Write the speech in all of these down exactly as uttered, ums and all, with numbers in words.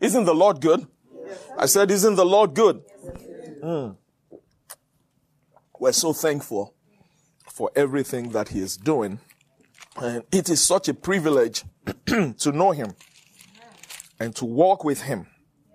Isn't the Lord good? Yes. I said, isn't the Lord good? Mm. We're so thankful for everything that he is doing. And it is such a privilege to know him and to walk with him.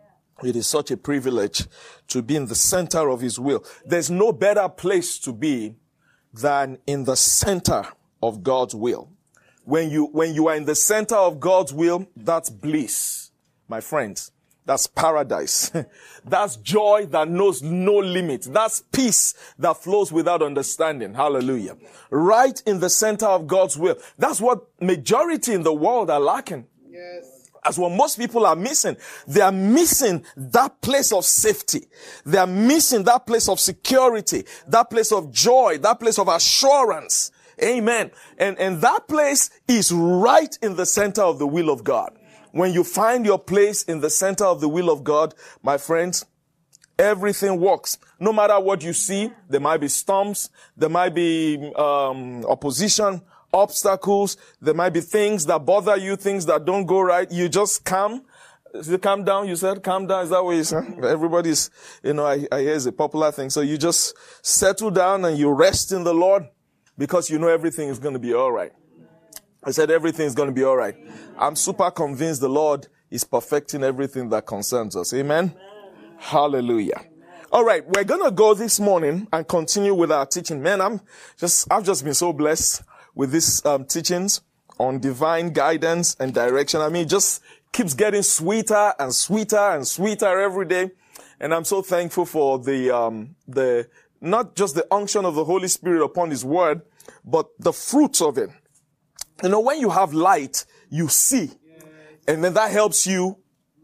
It is such a privilege to be in the center of his will. There's no better place to be than in the center of God's will. When you, when you are in the center of God's will, that's bliss, my friends. That's paradise. That's joy that knows no limit. That's peace that flows without understanding. Hallelujah. Right in the center of God's will. That's what majority in the world are lacking. Yes. That's what most people are missing. They are missing that place of safety. They are missing that place of security, that place of joy, that place of assurance. Amen. And, and that place is right in the center of the will of God. When you find your place in the center of the will of God, my friends, everything works. No matter what you see, there might be storms, there might be um, opposition, obstacles, there might be things that bother you, things that don't go right. You just calm. You calm down, you said, calm down. Is that what you said? Everybody's, you know, I, I hear it's a popular thing. So you just settle down and you rest in the Lord because you know everything is going to be all right. I said everything is going to be all right. I'm super convinced the Lord is perfecting everything that concerns us. Amen? Amen. Hallelujah. Amen. All right, we're going to go this morning and continue with our teaching. Man, I'm just, I've just been so blessed with these um, teachings on divine guidance and direction. I mean, it just keeps getting sweeter and sweeter and sweeter every day. And I'm so thankful for the, um, the, not just the unction of the Holy Spirit upon his word, but the fruits of it. You know, when you have light, you see. And then that helps you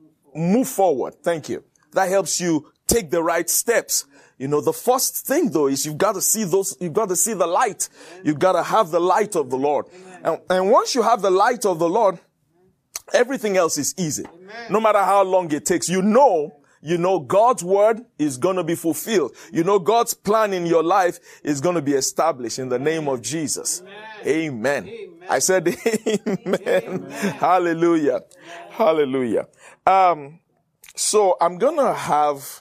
move forward. Thank you. That helps you take the right steps. You know, the first thing though is you've got to see those, you've got to see the light. You've got to have the light of the Lord. And, and once you have the light of the Lord, everything else is easy. No matter how long it takes. You know, you know God's word is going to be fulfilled. You know God's plan in your life is going to be established in the name of Jesus. Amen. Amen. Amen. I said amen. Amen. Hallelujah. Amen. Hallelujah. Um, so I'm going to have,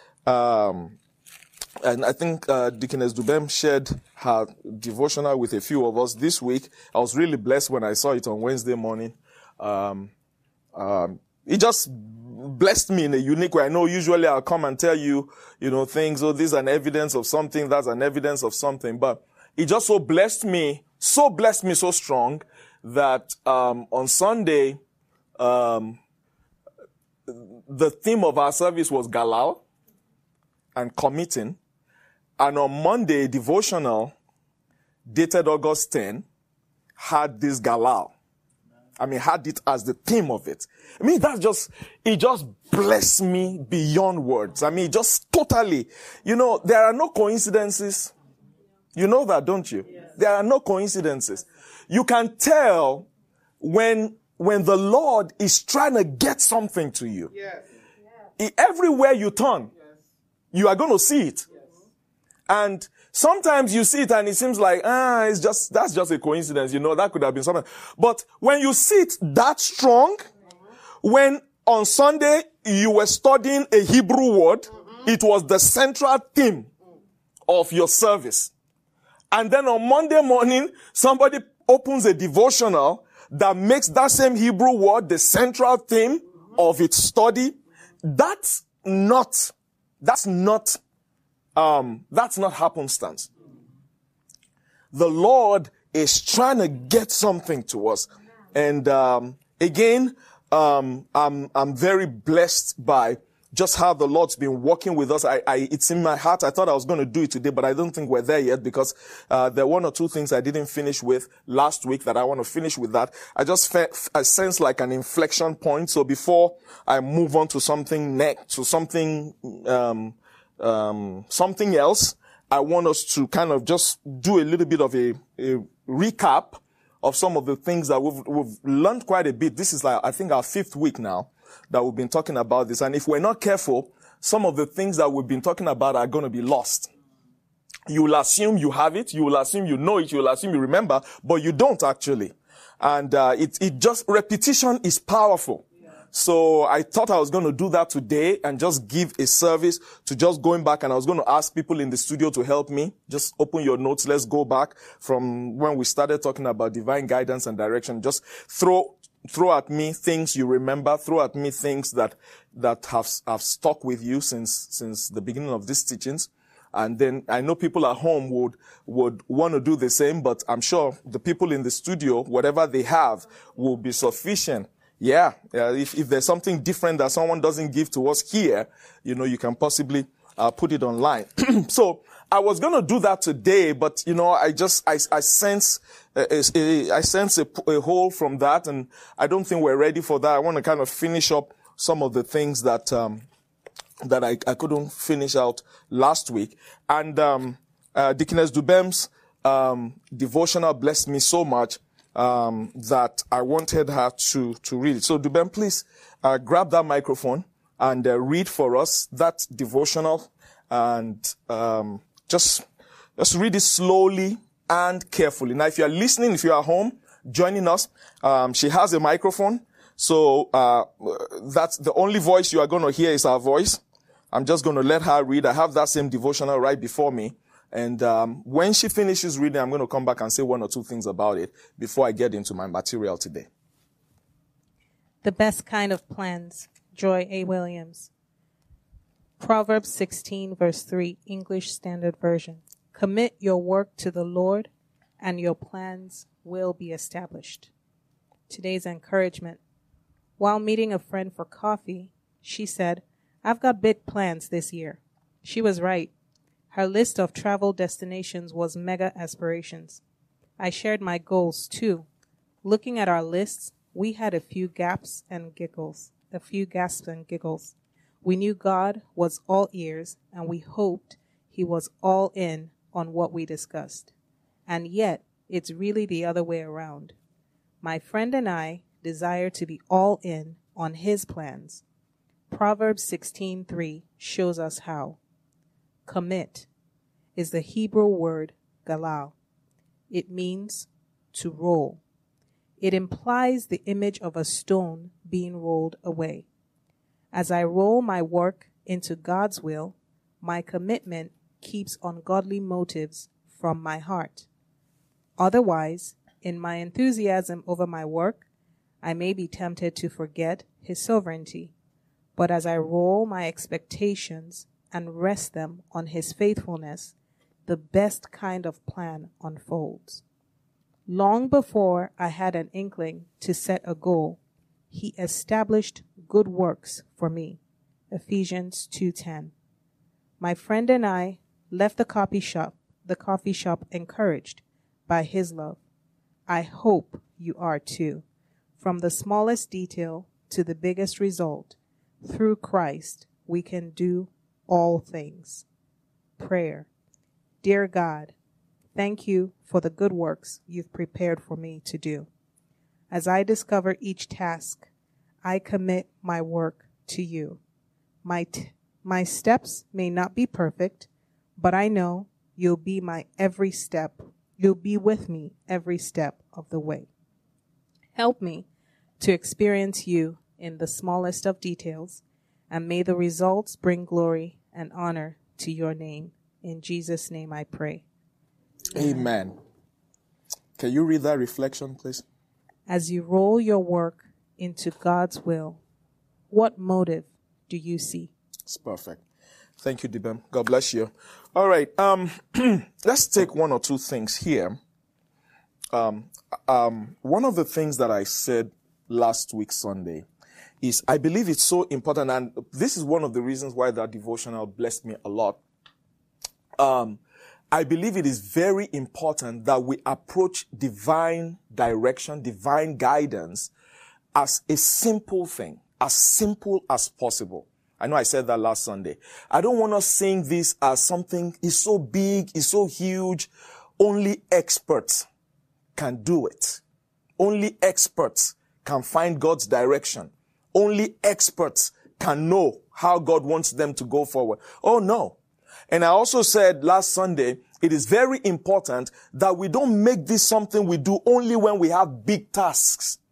um, and I think uh, Deaconess Dubem shared her devotional with a few of us this week. I was really blessed when I saw it on Wednesday morning. Um, um, it just blessed me in a unique way. I know usually I'll come and tell you, you know, things, oh, this is an evidence of something, that's an evidence of something. But it just so blessed me, so blessed me so strong that um, on Sunday, um, the theme of our service was Galal and committing. And on Monday, devotional, dated August tenth, had this Galal. I mean, had it as the theme of it. I mean, that's just, it just blessed me beyond words. I mean, just totally, you know, there are no coincidences. You know that, don't you? Yes. There are no coincidences. You can tell when, when the Lord is trying to get something to you. Yes. Yes. Everywhere you turn, yes, you are going to see it. Yes. And sometimes you see it and it seems like, ah, it's just, that's just a coincidence. You know, that could have been something. But when you see it that strong, mm-hmm, when on Sunday you were studying a Hebrew word, mm-hmm, it was the central theme of your service. And then on Monday morning, somebody opens a devotional that makes that same Hebrew word the central theme, mm-hmm, of its study. That's not, that's not Um, that's not happenstance. The Lord is trying to get something to us. And, um, again, um, I'm, I'm very blessed by just how the Lord's been working with us. I, I, it's in my heart. I thought I was going to do it today, but I don't think we're there yet because, uh, there are one or two things I didn't finish with last week that I want to finish with that. I just fe- I sense like an inflection point. So before I move on to something next, to something, um, Um, something else, I want us to kind of just do a little bit of a, a recap of some of the things that we've, we've learned quite a bit. This is like, I think, our fifth week now that we've been talking about this. And if we're not careful, some of the things that we've been talking about are going to be lost. You will assume you have it. You will assume you know it. You will assume you remember, but you don't actually. And uh, it, it just, repetition is powerful. So I thought I was going to do that today and just give a service to just going back, and I was going to ask people in the studio to help me. Just open your notes. Let's go back from when we started talking about divine guidance and direction. Just throw throw at me things you remember. Throw at me things that that have have stuck with you since since the beginning of these teachings. And then I know people at home would would want to do the same, but I'm sure the people in the studio, whatever they have, will be sufficient. Yeah, uh, if, if there's something different that someone doesn't give to us here, you know, you can possibly uh, put it online. So I was going to do that today, but, you know, I just, I, I sense, uh, a, I sense a, a hole from that, and I don't think we're ready for that. I want to kind of finish up some of the things that, um, that I, I couldn't finish out last week. And, um, uh, Deaconess Dubem's, um, devotional blessed me so much. Um, that I wanted her to, to read it. So Dubem, please, uh, grab that microphone and uh, read for us that devotional, and, um, just, just read it slowly and carefully. Now, if you are listening, if you are at home, joining us, um, she has a microphone. So, uh, that's the only voice you are going to hear is our voice. I'm just going to let her read. I have that same devotional right before me. And um, when she finishes reading, I'm going to come back and say one or two things about it before I get into my material today. The best kind of plans. Joy A. Williams. Proverbs sixteen, verse three, English Standard Version. Commit your work to the Lord, and your plans will be established. Today's encouragement. While meeting a friend for coffee, she said, I've got big plans this year. She was right. Her list of travel destinations was mega aspirations. I shared my goals too. Looking at our lists, we had a few gaps and giggles, a few gasps and giggles. We knew God was all ears, and we hoped he was all in on what we discussed. And yet, it's really the other way around. My friend and I desire to be all in on his plans. Proverbs sixteen three shows us how. Commit is the Hebrew word galal. It means to roll. It implies the image of a stone being rolled away. As I roll my work into God's will, my commitment keeps ungodly motives from my heart. Otherwise, in my enthusiasm over my work, I may be tempted to forget his sovereignty. But as I roll my expectations and rest them on his faithfulness, the best kind of plan unfolds. Long before I had an inkling to set a goal, he established good works for me. Ephesians two ten. My friend and I left the coffee shop, the coffee shop encouraged by his love. I hope you are too. From the smallest detail to the biggest result, through Christ, we can do all things. Prayer. Dear God, thank you for the good works you've prepared for me to do. As I discover each task, I commit my work to you. My t- my steps may not be perfect, but I know you'll be my every step. You'll be with me every step of the way. Help me to experience you in the smallest of details, and may the results bring glory and honor to your name. In Jesus' name I pray. Amen. Can you read that reflection, please? As you roll your work into God's will, what motive do you see? It's perfect. Thank you, Dibem. God bless you. All right. Um, let's take one or two things here. Um, um, one of the things that I said last week, Sunday, is I believe it's so important, and this is one of the reasons why that devotional blessed me a lot. Um, I believe it is very important that we approach divine direction, divine guidance as a simple thing, as simple as possible. I know I said that last Sunday. I don't want us seeing this as something is so big, is so huge. Only experts can do it. Only experts can find God's direction. Only experts can know how God wants them to go forward. Oh, no. And I also said last Sunday, it is very important that we don't make this something we do only when we have big tasks.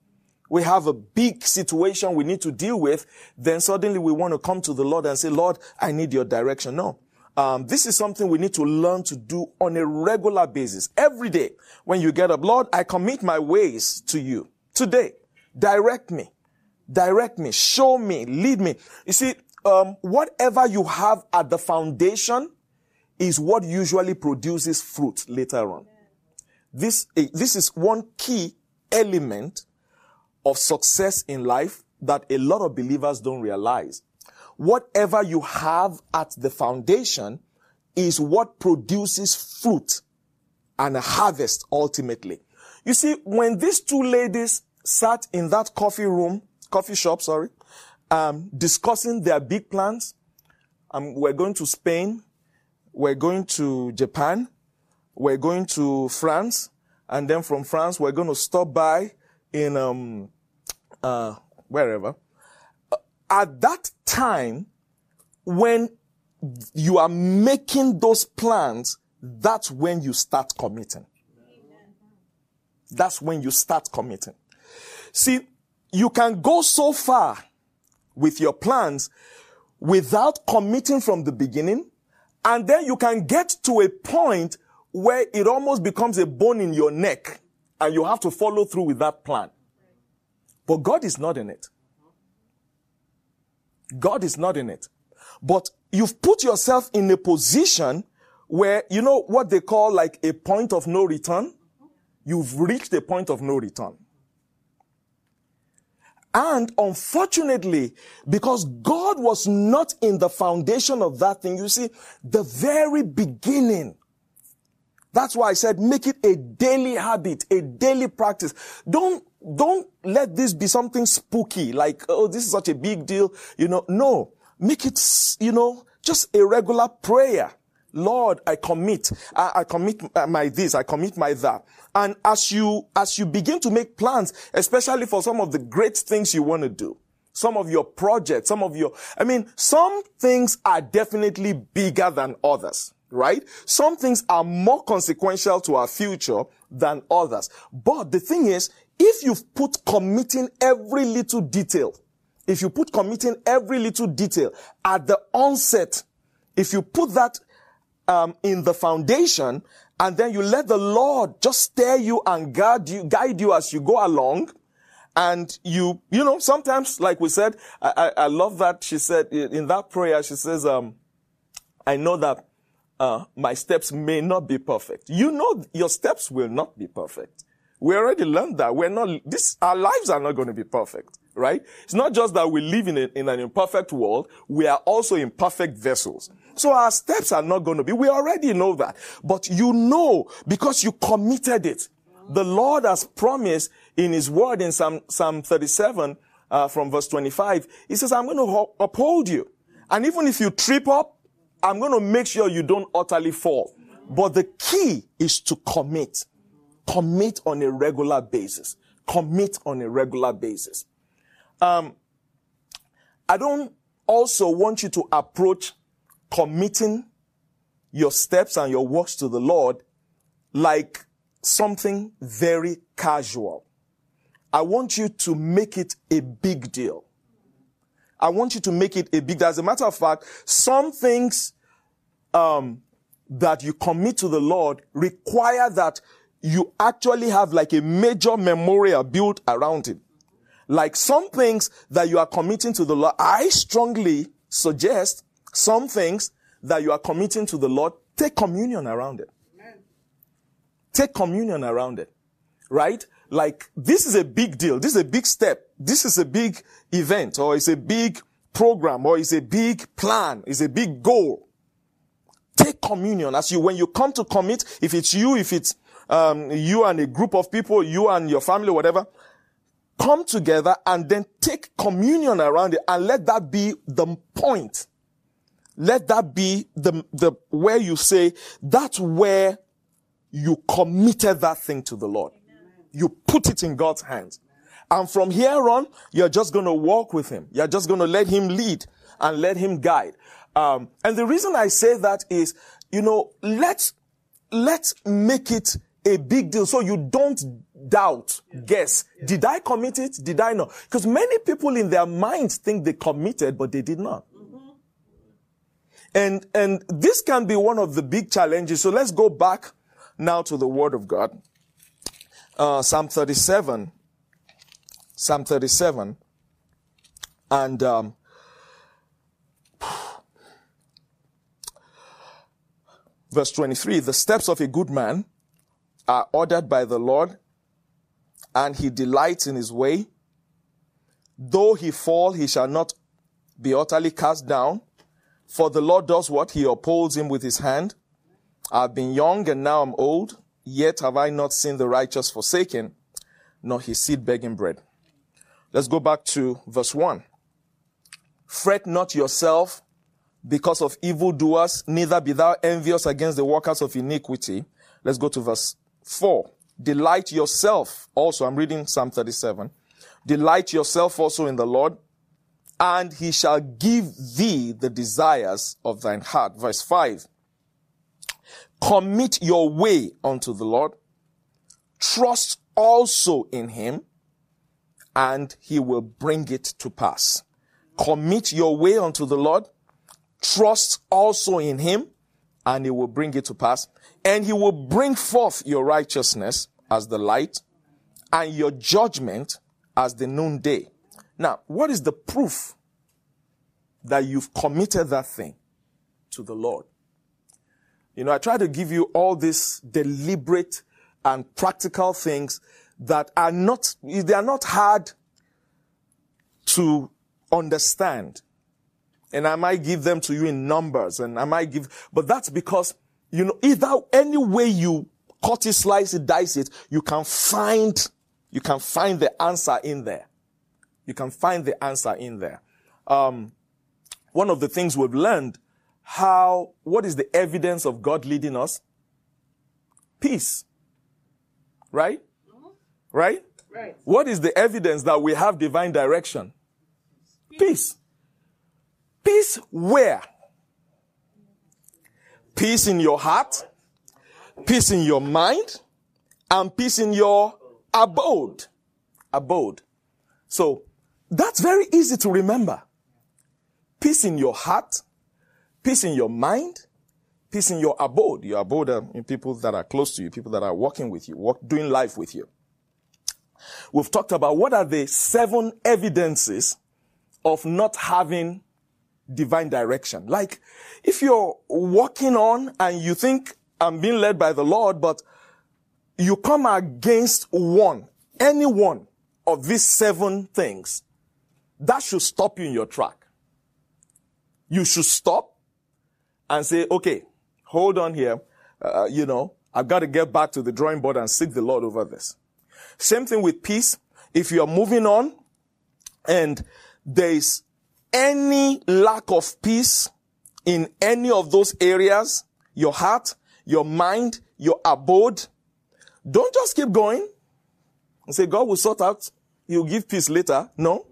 we have a big situation we need to deal with, then suddenly we want to come to the Lord and say, Lord, I need your direction. No. Um, this is something we need to learn to do on a regular basis. Every day when you get up, Lord, I commit my ways to you. Today, direct me. Direct me. Show me. Lead me. You see, um, whatever you have at the foundation is what usually produces fruit later on. This, this is one key element of success in life that a lot of believers don't realize. Whatever you have at the foundation is what produces fruit and a harvest ultimately. You see, when these two ladies sat in that coffee room, coffee shop, sorry, um, discussing their big plans, um, we're going to Spain, we're going to Japan, we're going to France, and then from France, we're going to stop by in, um, uh, wherever. At that time, when you are making those plans, that's when you start committing. Amen. That's when you start committing. See, you can go so far with your plans without committing from the beginning, and then you can get to a point where it almost becomes a bone in your neck, and you have to follow through with that plan. But God is not in it. God is not in it. But you've put yourself in a position where, you know what they call like a point of no return? You've reached a point of no return. And unfortunately, because God was not in the foundation of that thing, you see, the very beginning, that's why I said make it a daily habit, a daily practice. Don't, don't let this be something spooky, like, oh, this is such a big deal. You know, no. Make it, you know, just a regular prayer. Lord, I commit. I, I commit my this. I commit my that. And as you, as you begin to make plans, especially for some of the great things you want to do, some of your projects, some of your, I mean, some things are definitely bigger than others. Right? Some things are more consequential to our future than others. But the thing is, if you've put committing every little detail, if you put committing every little detail at the onset, if you put that um, in the foundation, and then you let the Lord just steer you and guide you, guide you as you go along, and you, you know, sometimes, like we said, I, I, I love that she said in that prayer, she says, um, I know that Uh, my steps may not be perfect. You know your steps will not be perfect. We already learned that. We're not, this, our lives are not going to be perfect, right? It's not just that we live in, a, in an imperfect world. We are also imperfect vessels. So our steps are not going to be, we already know that. But you know, because you committed it. The Lord has promised in His word in Psalm, Psalm thirty-seven, uh, from verse twenty-five, He says, I'm going to uphold you. And even if you trip up, I'm going to make sure you don't utterly fall. But the key is to commit. Commit on a regular basis. Commit on a regular basis. Um, I don't also want you to approach committing your steps and your works to the Lord like something very casual. I want you to make it a big deal. I want you to make it a big deal. As a matter of fact, some things um, that you commit to the Lord require that you actually have like a major memorial built around it. Like some things that you are committing to the Lord, I strongly suggest some things that you are committing to the Lord, take communion around it. Amen. Take communion around it. Right? Like, this is a big deal. This is a big step. This is a big event, or it's a big program, or it's a big plan. It's a big goal. Take communion as you, when you come to commit, if it's you, if it's, um, you and a group of people, you and your family, whatever, come together and then take communion around it and let that be the point. Let that be the, the, where you say, that's where you committed that thing to the Lord. You put it in God's hands. And from here on, you're just going to walk with Him. You're just going to let Him lead and let Him guide. Um, and the reason I say that is, you know, let's, let's make it a big deal so you don't doubt, guess. Did I commit it? Did I not? Because many people in their minds think they committed, but they did not. And, and this can be one of the big challenges. So let's go back now to the Word of God. Uh, Psalm thirty-seven. Psalm thirty-seven. And, um, verse twenty-three, the steps of a good man are ordered by the Lord, and he delights in his way. Though he fall, he shall not be utterly cast down. For the Lord does what? He upholds him with his hand. I have been young and now I'm old, yet have I not seen the righteous forsaken, nor his seed begging bread. Let's go back to verse one. Fret not yourself because of evildoers, neither be thou envious against the workers of iniquity. Let's go to verse four. Delight yourself also. I'm reading Psalm thirty-seven. Delight yourself also in the Lord, and he shall give thee the desires of thine heart. Verse five. Commit your way unto the Lord. Trust also in him, and he will bring it to pass. Commit your way unto the Lord. Trust also in him, and he will bring it to pass. And he will bring forth your righteousness as the light, and your judgment as the noonday. Now, what is the proof that you've committed that thing to the Lord? You know, I try to give you all these deliberate and practical things that are not, they are not hard to understand. And I might give them to you in numbers, and I might give, but that's because, you know, either any way you cut it, slice it, dice it, you can find, you can find the answer in there. You can find the answer in there. Um, one of the things we've learned, how, what is the evidence of God leading us? Peace. Right? Right? Right. What is the evidence that we have divine direction? Peace. Peace where? Peace in your heart, peace in your mind, and peace in your abode. Abode. So, that's very easy to remember. Peace in your heart, peace in your mind, peace in your abode. Your abode are in people that are close to you, people that are working with you, work, doing life with you. We've talked about what are the seven evidences of not having divine direction. Like, if you're walking on and you think I'm being led by the Lord, but you come against one, any one of these seven things, that should stop you in your track. You should stop and say, okay, hold on here. Uh, you know, I've got to get back to the drawing board and seek the Lord over this. Same thing with peace. If you are moving on and there is any lack of peace in any of those areas, your heart, your mind, your abode, don't just keep going and say, God will sort out, he'll give peace later. No.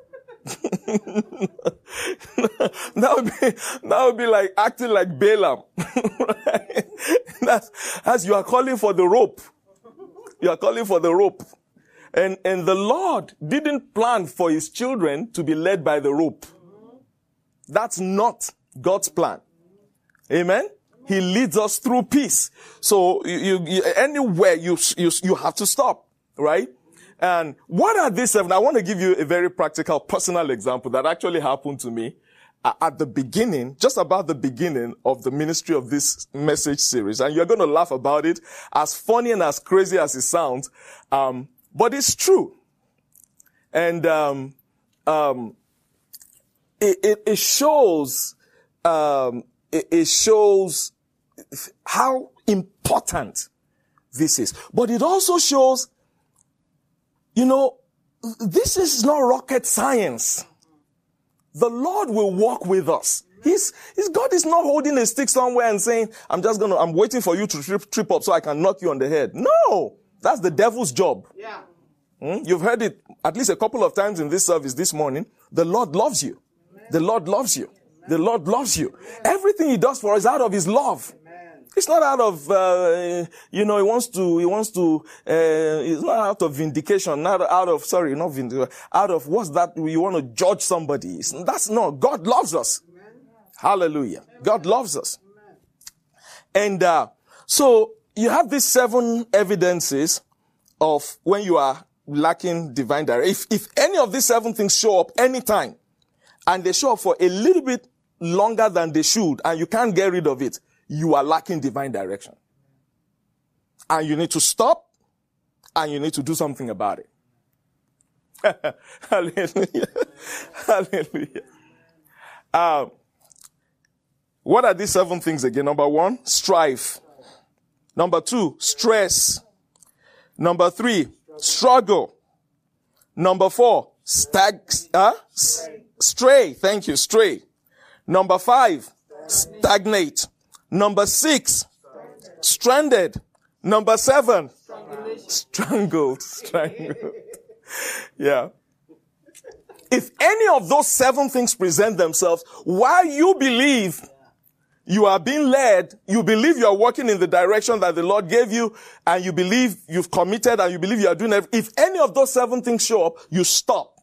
that would be, that would be like acting like Balaam. Right? That's, as you are calling for the rope. You are calling for the rope. And, and the Lord didn't plan for his children to be led by the rope. That's not God's plan. Amen? He leads us through peace. So you, you, anywhere you, you, you have to stop, right? And what are these seven? I want to give you a very practical, personal example that actually happened to me at the beginning, just about the beginning of the ministry of this message series. And you're going to laugh about it, as funny and as crazy as it sounds. Um, but it's true. And, um, um, it, it, it shows, um, it, it shows how important this is. But it also shows, you know, this is not rocket science. The Lord will walk with us. He's, he's, God is not holding a stick somewhere and saying, I'm just gonna, I'm waiting for you to trip, trip up so I can knock you on the head. No! That's the devil's job. Yeah. Hmm? You've heard it at least a couple of times in this service this morning. The Lord loves you. Amen. The Lord loves you. Amen. The Lord loves you. Amen. Everything he does for us is out of his love. Amen. It's not out of, uh, you know, he wants to, he wants to, uh, it's not out of vindication, not out of, sorry, not vindication, out of what's that, you want to judge somebody. It's, that's not, God loves us. Amen. Hallelujah. God loves us. Amen. And, uh, so you have these seven evidences of when you are lacking divine direction. If, if any of these seven things show up anytime, and they show up for a little bit longer than they should, and you can't get rid of it, you are lacking divine direction. And you need to stop, and you need to do something about it. Hallelujah. Hallelujah. Um, what are these seven things again? Number one, strife. Number two, stress. Number three, struggle. Number four, stag, uh, stray. Thank you, stray. Number five, stagnate. Number six, stranded. Number seven, strangled. Strangled. Yeah. If any of those seven things present themselves, while you believe you are being led, you believe you are walking in the direction that the Lord gave you, and you believe you've committed, and you believe you are doing everything, if any of those seven things show up, you stop.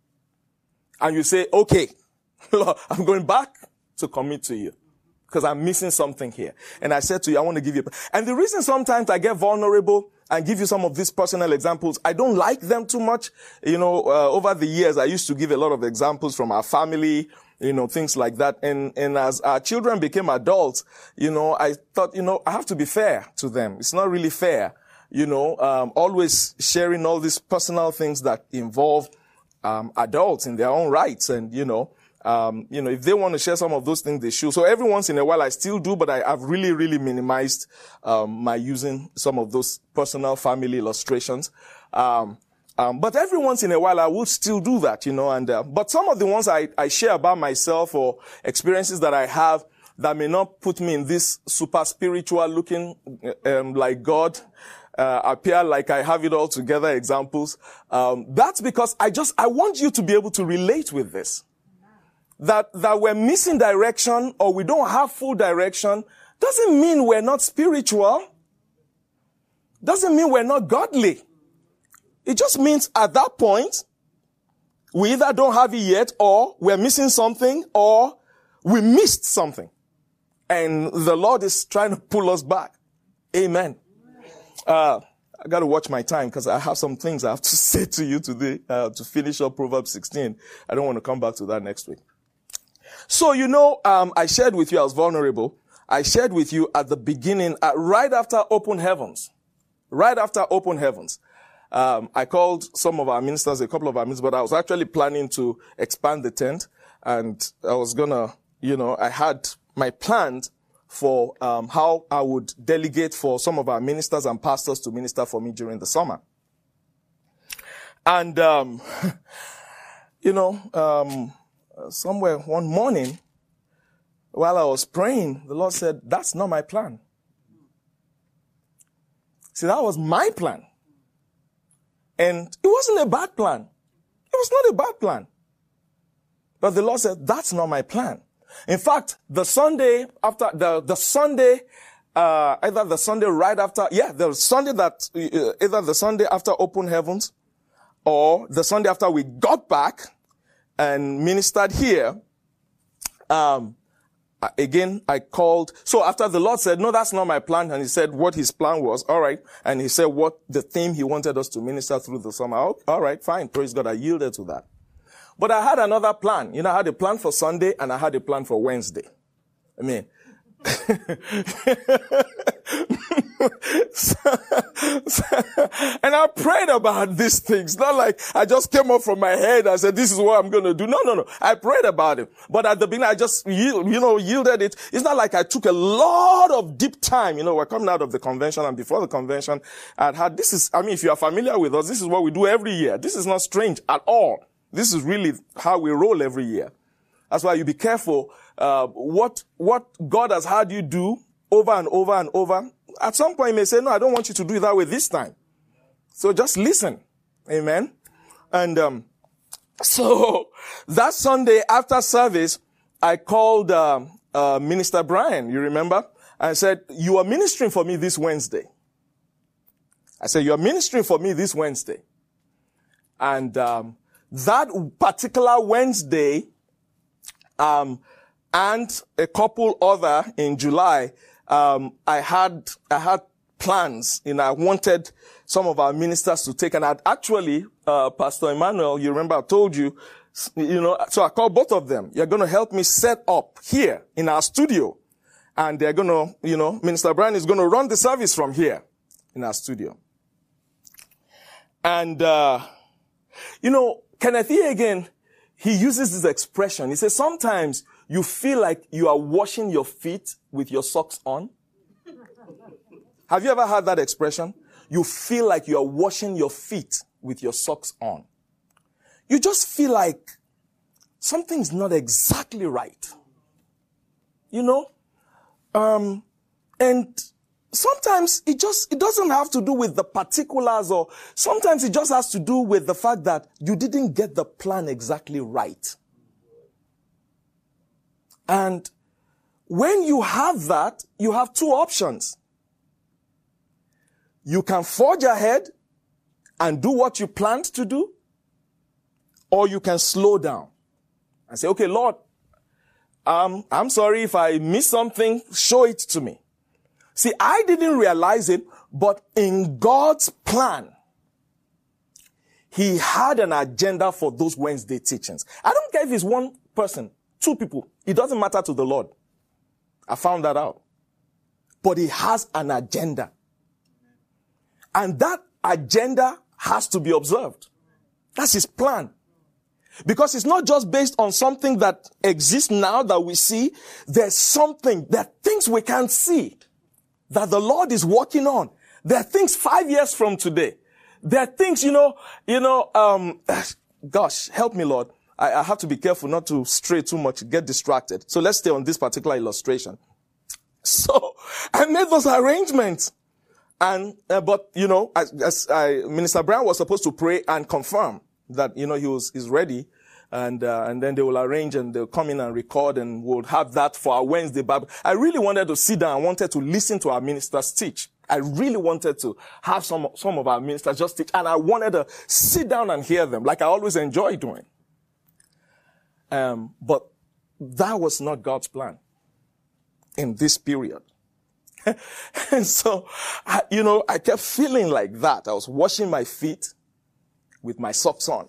And you say, okay, Lord, I'm going back to commit to you, because I'm missing something here. And I said to you, I want to give you, and the reason sometimes I get vulnerable and give you some of these personal examples, I don't like them too much. You know, uh, over the years, I used to give a lot of examples from our family, you know, things like that. And, and as our children became adults, you know, I thought, you know, I have to be fair to them. It's not really fair, you know, um, always sharing all these personal things that involve, um, adults in their own rights. And, you know, um, you know, if they want to share some of those things, they should. So every once in a while, I still do, but I, I've really, really minimized, um, my using some of those personal family illustrations. Um, Um, but every once in a while, I would still do that, you know, and, uh, but some of the ones I, I share about myself or experiences that I have that may not put me in this super spiritual looking, um, like God, uh, appear like I have it all together examples. Um, that's because I just, I want you to be able to relate with this. That, that we're missing direction or we don't have full direction doesn't mean we're not spiritual. Doesn't mean we're not godly. It just means at that point, we either don't have it yet, or we're missing something, or we missed something. And the Lord is trying to pull us back. Amen. Uh, I got to watch my time because I have some things I have to say to you today uh, to finish up Proverbs sixteen. I don't want to come back to that next week. So, you know, um, I shared with you, I was vulnerable. I shared with you at the beginning, uh, right after open heavens, right after open heavens. Um, I called some of our ministers, a couple of our ministers, but I was actually planning to expand the tent, and I was gonna, you know, I had my plans for um, how I would delegate for some of our ministers and pastors to minister for me during the summer. And, um, you know, um, somewhere one morning, while I was praying, the Lord said, "That's not my plan." See, that was my plan. And it wasn't a bad plan. It was not a bad plan. But the Lord said, that's not my plan. In fact, the Sunday after, the, the Sunday, uh, either the Sunday right after, yeah, the Sunday that, uh, either the Sunday after open heavens or the Sunday after we got back and ministered here, um, again, I called. So after the Lord said, no, that's not my plan. And he said what his plan was. All right. And he said what the theme he wanted us to minister through the summer. Oh, all right, fine. Praise God. I yielded to that. But I had another plan. You know, I had a plan for Sunday and I had a plan for Wednesday. I mean, so, so, and I prayed about these things. Not like I just came up from my head and said, this is what I'm going to do. No, no, no. I prayed about it. But at the beginning, I just, yield, you know, yielded it. It's not like I took a lot of deep time. You know, we're coming out of the convention, and before the convention, I'd had, this is, I mean, if you are familiar with us, this is what we do every year. This is not strange at all. This is really how we roll every year. That's why you be careful. Uh, what, what God has had you do over and over and over. At some point, you may say, no, I don't want you to do it that way this time. So just listen. Amen. And, um, so that Sunday after service, I called, um, uh, Minister Brian, you remember? I said, you are ministering for me this Wednesday. I said, you are ministering for me this Wednesday. And um, that particular Wednesday, um, and a couple other in July, um, I had I had plans, and I wanted some of our ministers to take. And I'd actually, uh, Pastor Emmanuel, you remember I told you, you know, so I called both of them. You're going to help me set up here in our studio. And they're going to, you know, Minister Brian is going to run the service from here in our studio. And, uh, you know, Kenneth E. again, he uses this expression. He says, sometimes you feel like you are washing your feet with your socks on. Have you ever heard that expression? You feel like you are washing your feet with your socks on. You just feel like something's not exactly right. You know? Um, and sometimes it just, it doesn't have to do with the particulars, or sometimes it just has to do with the fact that you didn't get the plan exactly right. And when you have that, you have two options. You can forge ahead and do what you planned to do, or you can slow down and say, okay, Lord, um, I'm sorry if I miss something, show it to me. See, I didn't realize it, but in God's plan, He had an agenda for those Wednesday teachings. I don't care if it's one person, two people. It doesn't matter to the Lord. I found that out. But He has an agenda. And that agenda has to be observed. That's His plan. Because it's not just based on something that exists now that we see. There's something, there are things we can't see that the Lord is working on. There are things five years from today. There are things, you know, you know, um, gosh, help me, Lord. I, I have to be careful not to stray too much, get distracted. So let's stay on this particular illustration. So I made those arrangements. And, uh, but, you know, as, as I, Minister Brown was supposed to pray and confirm that, you know, he was, he's ready. And, uh, and then they will arrange and they'll come in and record, and we'll have that for our Wednesday Bible. I really wanted to sit down. I wanted to listen to our ministers teach. I really wanted to have some, some of our ministers just teach. And I wanted to sit down and hear them like I always enjoy doing. Um, but that was not God's plan in this period. And so, I, you know, I kept feeling like that. I was washing my feet with my socks on.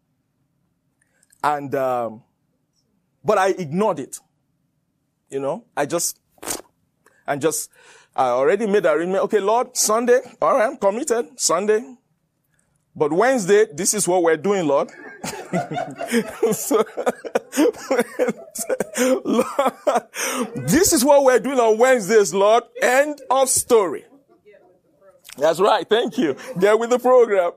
And, um, but I ignored it. You know, I just, and just, I already made an arrangement. Okay, Lord, Sunday, all right, I'm committed, Sunday. But Wednesday, this is what we're doing, Lord. So, Lord, this is what we're doing on Wednesdays, Lord. End of story. That's right. Thank you. Get with the program.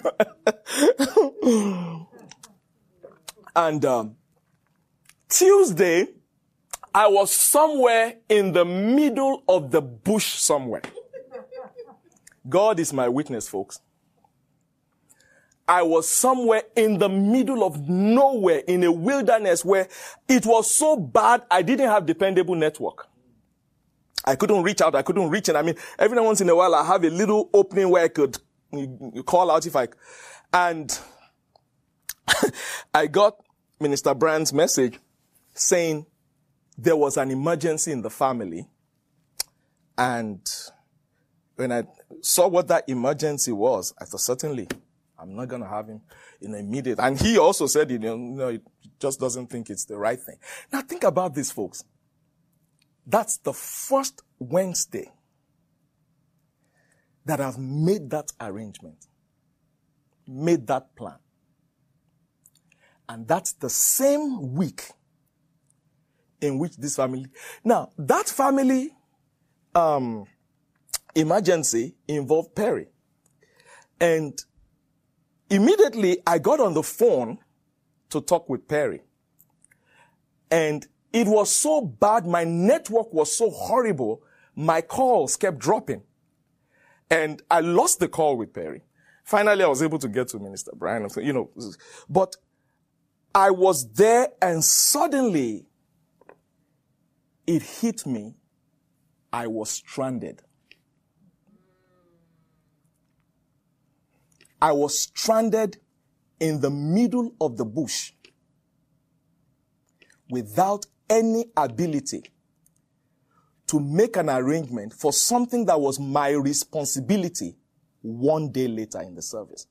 And um, Tuesday, I was somewhere in the middle of the bush somewhere. God is my witness, folks. I was somewhere in the middle of nowhere in a wilderness where it was so bad I didn't have dependable network. I couldn't reach out. I couldn't reach in. I mean, every once in a while I have a little opening where I could call out if I, and I got Minister Brand's message saying there was an emergency in the family. And when I saw what that emergency was, I thought, certainly, I'm not going to have him in immediate. And he also said, you know, no, he just doesn't think it's the right thing. Now think about this, folks. That's the first Wednesday that I've made that arrangement, made that plan. And that's the same week in which this family, now that family, um, emergency involved Perry. And immediately I got on the phone to talk with Perry. And it was so bad, my network was so horrible, my calls kept dropping. And I lost the call with Perry. Finally, I was able to get to Minister Brian, you know, but I was there and suddenly it hit me I was stranded. I was stranded in the middle of the bush without any ability to make an arrangement for something that was my responsibility one day later in the service.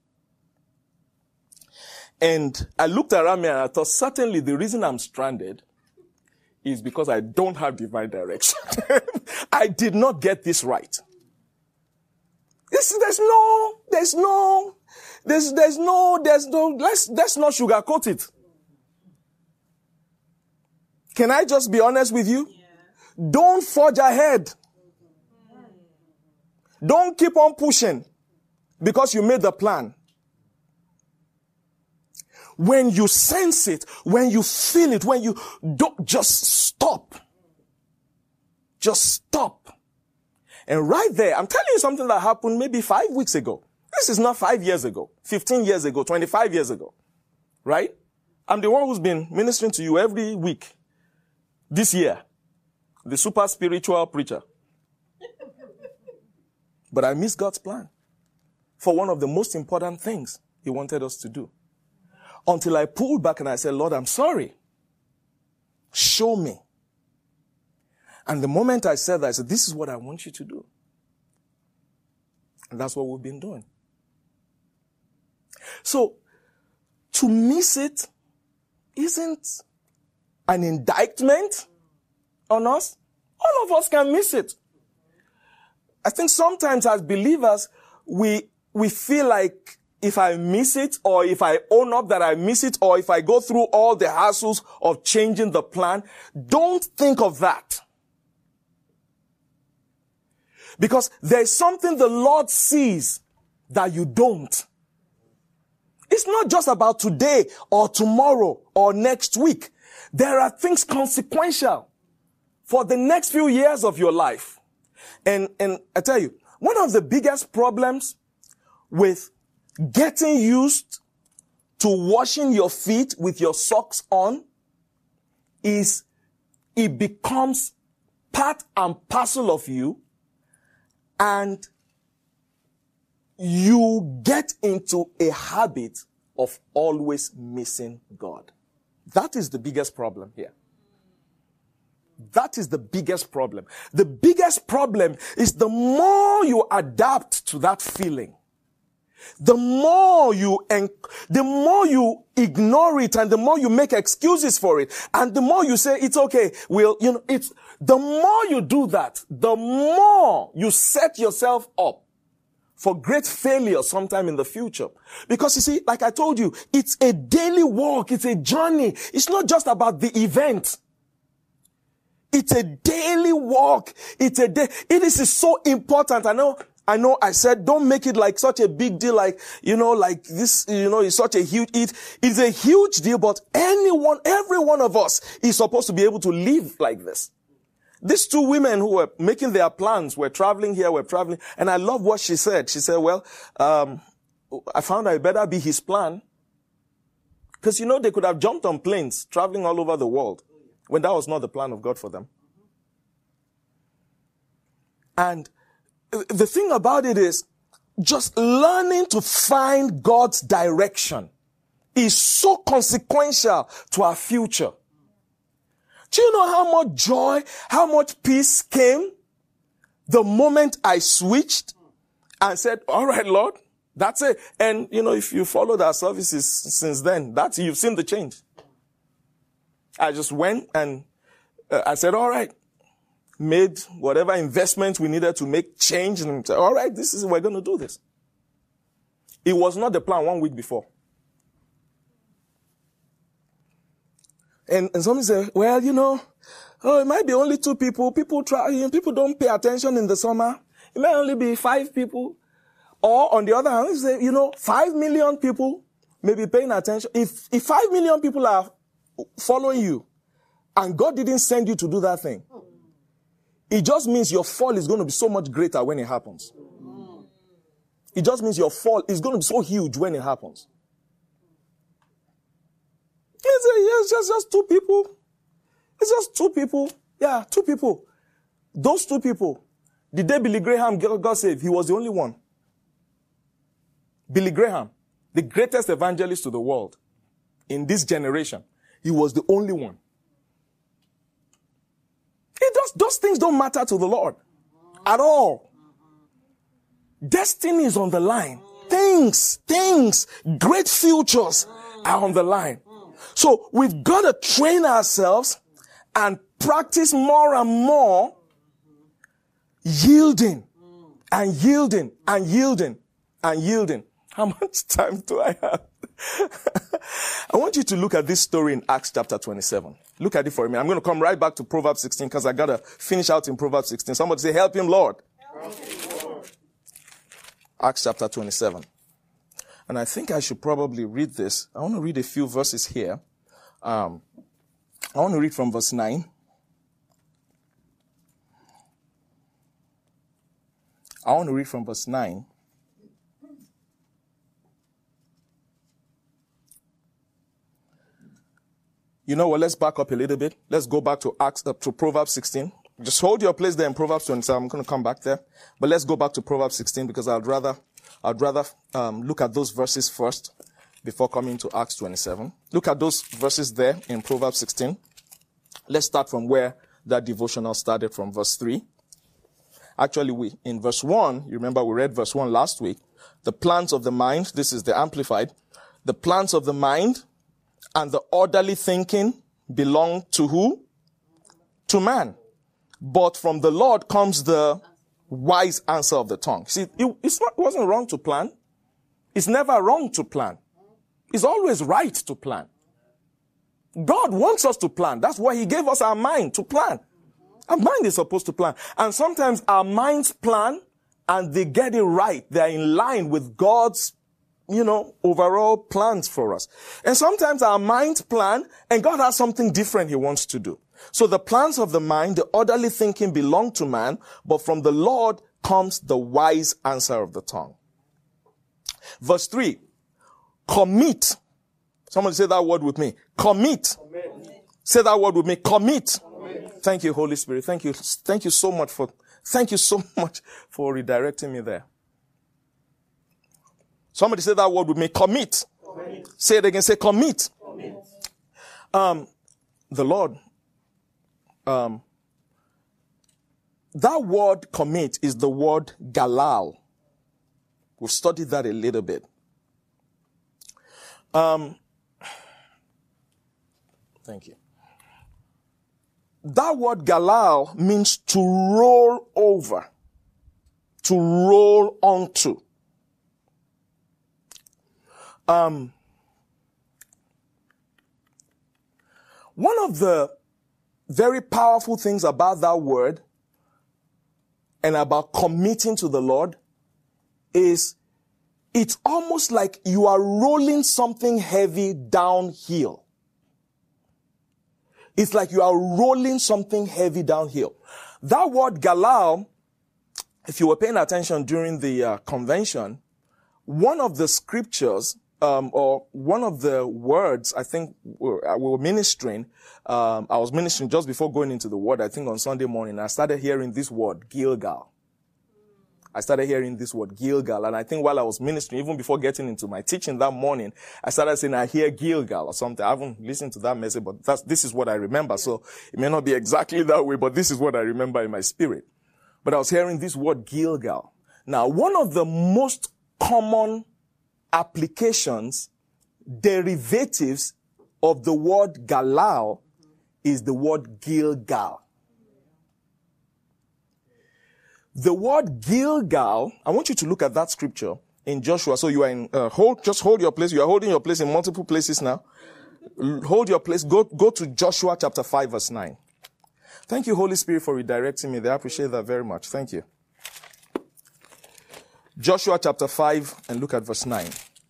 And I looked around me and I thought, certainly the reason I'm stranded is because I don't have divine direction. I did not get this right. It's, there's no, there's no, there's, there's no, there's no, let's, let's not sugarcoat it. Can I just be honest with you? Yeah. Don't forge ahead. Don't keep on pushing because you made the plan. When you sense it, when you feel it, when you don't, just stop. Just stop. And right there, I'm telling you something that happened maybe five weeks ago. This is not five years ago, fifteen years ago, twenty-five years ago. Right? I'm the one who's been ministering to you every week this year. The super spiritual preacher. But I missed God's plan for one of the most important things He wanted us to do. Until I pulled back and I said, Lord, I'm sorry. Show me. And the moment I said that, I said, this is what I want you to do. And that's what we've been doing. So, to miss it isn't an indictment on us. All of us can miss it. I think sometimes as believers, we, we feel like if I miss it, or if I own up that I miss it, or if I go through all the hassles of changing the plan, don't think of that. Because there's something the Lord sees that you don't. It's not just about today or tomorrow or next week. There are things consequential for the next few years of your life. And, and I tell you, one of the biggest problems with getting used to washing your feet with your socks on is it becomes part and parcel of you, and you get into a habit of always missing God. That is the biggest problem here. That is the biggest problem. The biggest problem is the more you adapt to that feeling, the more you, en- the more you ignore it, and the more you make excuses for it, and the more you say, it's okay, we'll, you know, it's, the more you do that, the more you set yourself up for great failure sometime in the future. Because you see, like I told you, it's a daily walk, it's a journey. It's not just about the event. It's a daily walk. It's a day. It is so important. I know, I know I said, don't make it like such a big deal, like, you know, like this, you know, it's such a huge, it is a huge deal, but anyone, every one of us is supposed to be able to live like this. These two women who were making their plans were traveling here, were traveling, and I love what she said. She said, well, um, I found out it better be his plan. Because, you know, they could have jumped on planes, traveling all over the world, when that was not the plan of God for them. And the thing about it is, just learning to find God's direction is so consequential to our future. Do you know how much joy, how much peace came the moment I switched and said, all right, Lord, that's it. And, you know, if you followed our services since then, that's, you've seen the change. I just went and uh, I said, all right, made whatever investment we needed to make, change, and said, all right, this is, we're going to do this. It was not the plan one week before. And, and somebody said, well, you know, oh, it might be only two people. People try, you know, people don't pay attention in the summer. It might only be five people. Or on the other hand, you say, you know, five million people may be paying attention. If, if five million people are following you and God didn't send you to do that thing, it just means your fall is going to be so much greater when it happens. It just means your fall is going to be so huge when it happens. It's, a, it's just, just two people. It's just two people. Yeah, two people. Those two people, did they Billy Graham God saved? He was the only one. Billy Graham, the greatest evangelist to the world in this generation, he was the only one. It does, those things don't matter to the Lord at all. Destiny is on the line. Things, things, great futures are on the line. So we've got to train ourselves and practice more and more yielding and yielding and yielding and yielding. How much time do I have? I want you to look at this story in Acts chapter twenty-seven. Look at it for a minute. I'm going to come right back to Proverbs sixteen because I got to finish out in Proverbs sixteen. Somebody say, help him, Lord. Help him, Lord. Acts chapter twenty-seven. And I think I should probably read this. I want to read a few verses here. Um, I want to read from verse nine. I want to read from verse nine. You know what? Let's back up a little bit. Let's go back to Acts, uh, to Proverbs sixteen. Just hold your place there in Proverbs twenty-seven. I'm going to come back there. But let's go back to Proverbs sixteen because I'd rather, I'd rather, um, look at those verses first before coming to Acts twenty-seven. Look at those verses there in Proverbs sixteen. Let's start from where that devotional started, from verse three. Actually, we, in verse one, you remember we read verse one last week. The plans of the mind, this is the Amplified. The plans of the mind and the orderly thinking belong to who? To man. But from the Lord comes the wise answer of the tongue. See, it, it's not, it wasn't wrong to plan. It's never wrong to plan. It's always right to plan. God wants us to plan. That's why he gave us our mind to plan. Our mind is supposed to plan. And sometimes our minds plan and they get it right. They're in line with God's, you know, overall plans for us. And sometimes our minds plan and God has something different he wants to do. So the plans of the mind, the orderly thinking belong to man, but from the Lord comes the wise answer of the tongue. Verse three, commit. Somebody say that word with me. Commit. Amen. Say that word with me. Commit. Amen. Thank you, Holy Spirit. Thank you. Thank you so much for, thank you so much for redirecting me there. Somebody say that word with me. Commit. Commit. Say it again. Say commit. Commit. Um, the Lord, um, that word commit is the word galal. We've studied that a little bit. Um, thank you. That word galal means to roll over, to roll onto. Um, one of the very powerful things about that word and about committing to the Lord is it's almost like you are rolling something heavy downhill. It's like you are rolling something heavy downhill. That word galal, if you were paying attention during the uh, convention, one of the scriptures Um, or one of the words, I think we were ministering, um, I was ministering just before going into the word, I think on Sunday morning, I started hearing this word, Gilgal. I started hearing this word, Gilgal. And I think while I was ministering, even before getting into my teaching that morning, I started saying, I hear Gilgal or something. I haven't listened to that message, but that's, this is what I remember. So it may not be exactly that way, but this is what I remember in my spirit. But I was hearing this word, Gilgal. Now, one of the most common applications, derivatives of the word galal is the word Gilgal. The word Gilgal, I want you to look at that scripture in Joshua. So you are in, uh, hold, just hold your place. You are holding your place in multiple places now. Hold your place. Go, go to Joshua chapter five verse nine. Thank you, Holy Spirit, for redirecting me there. I appreciate that very much. Thank you. Joshua chapter five and look at verse nine.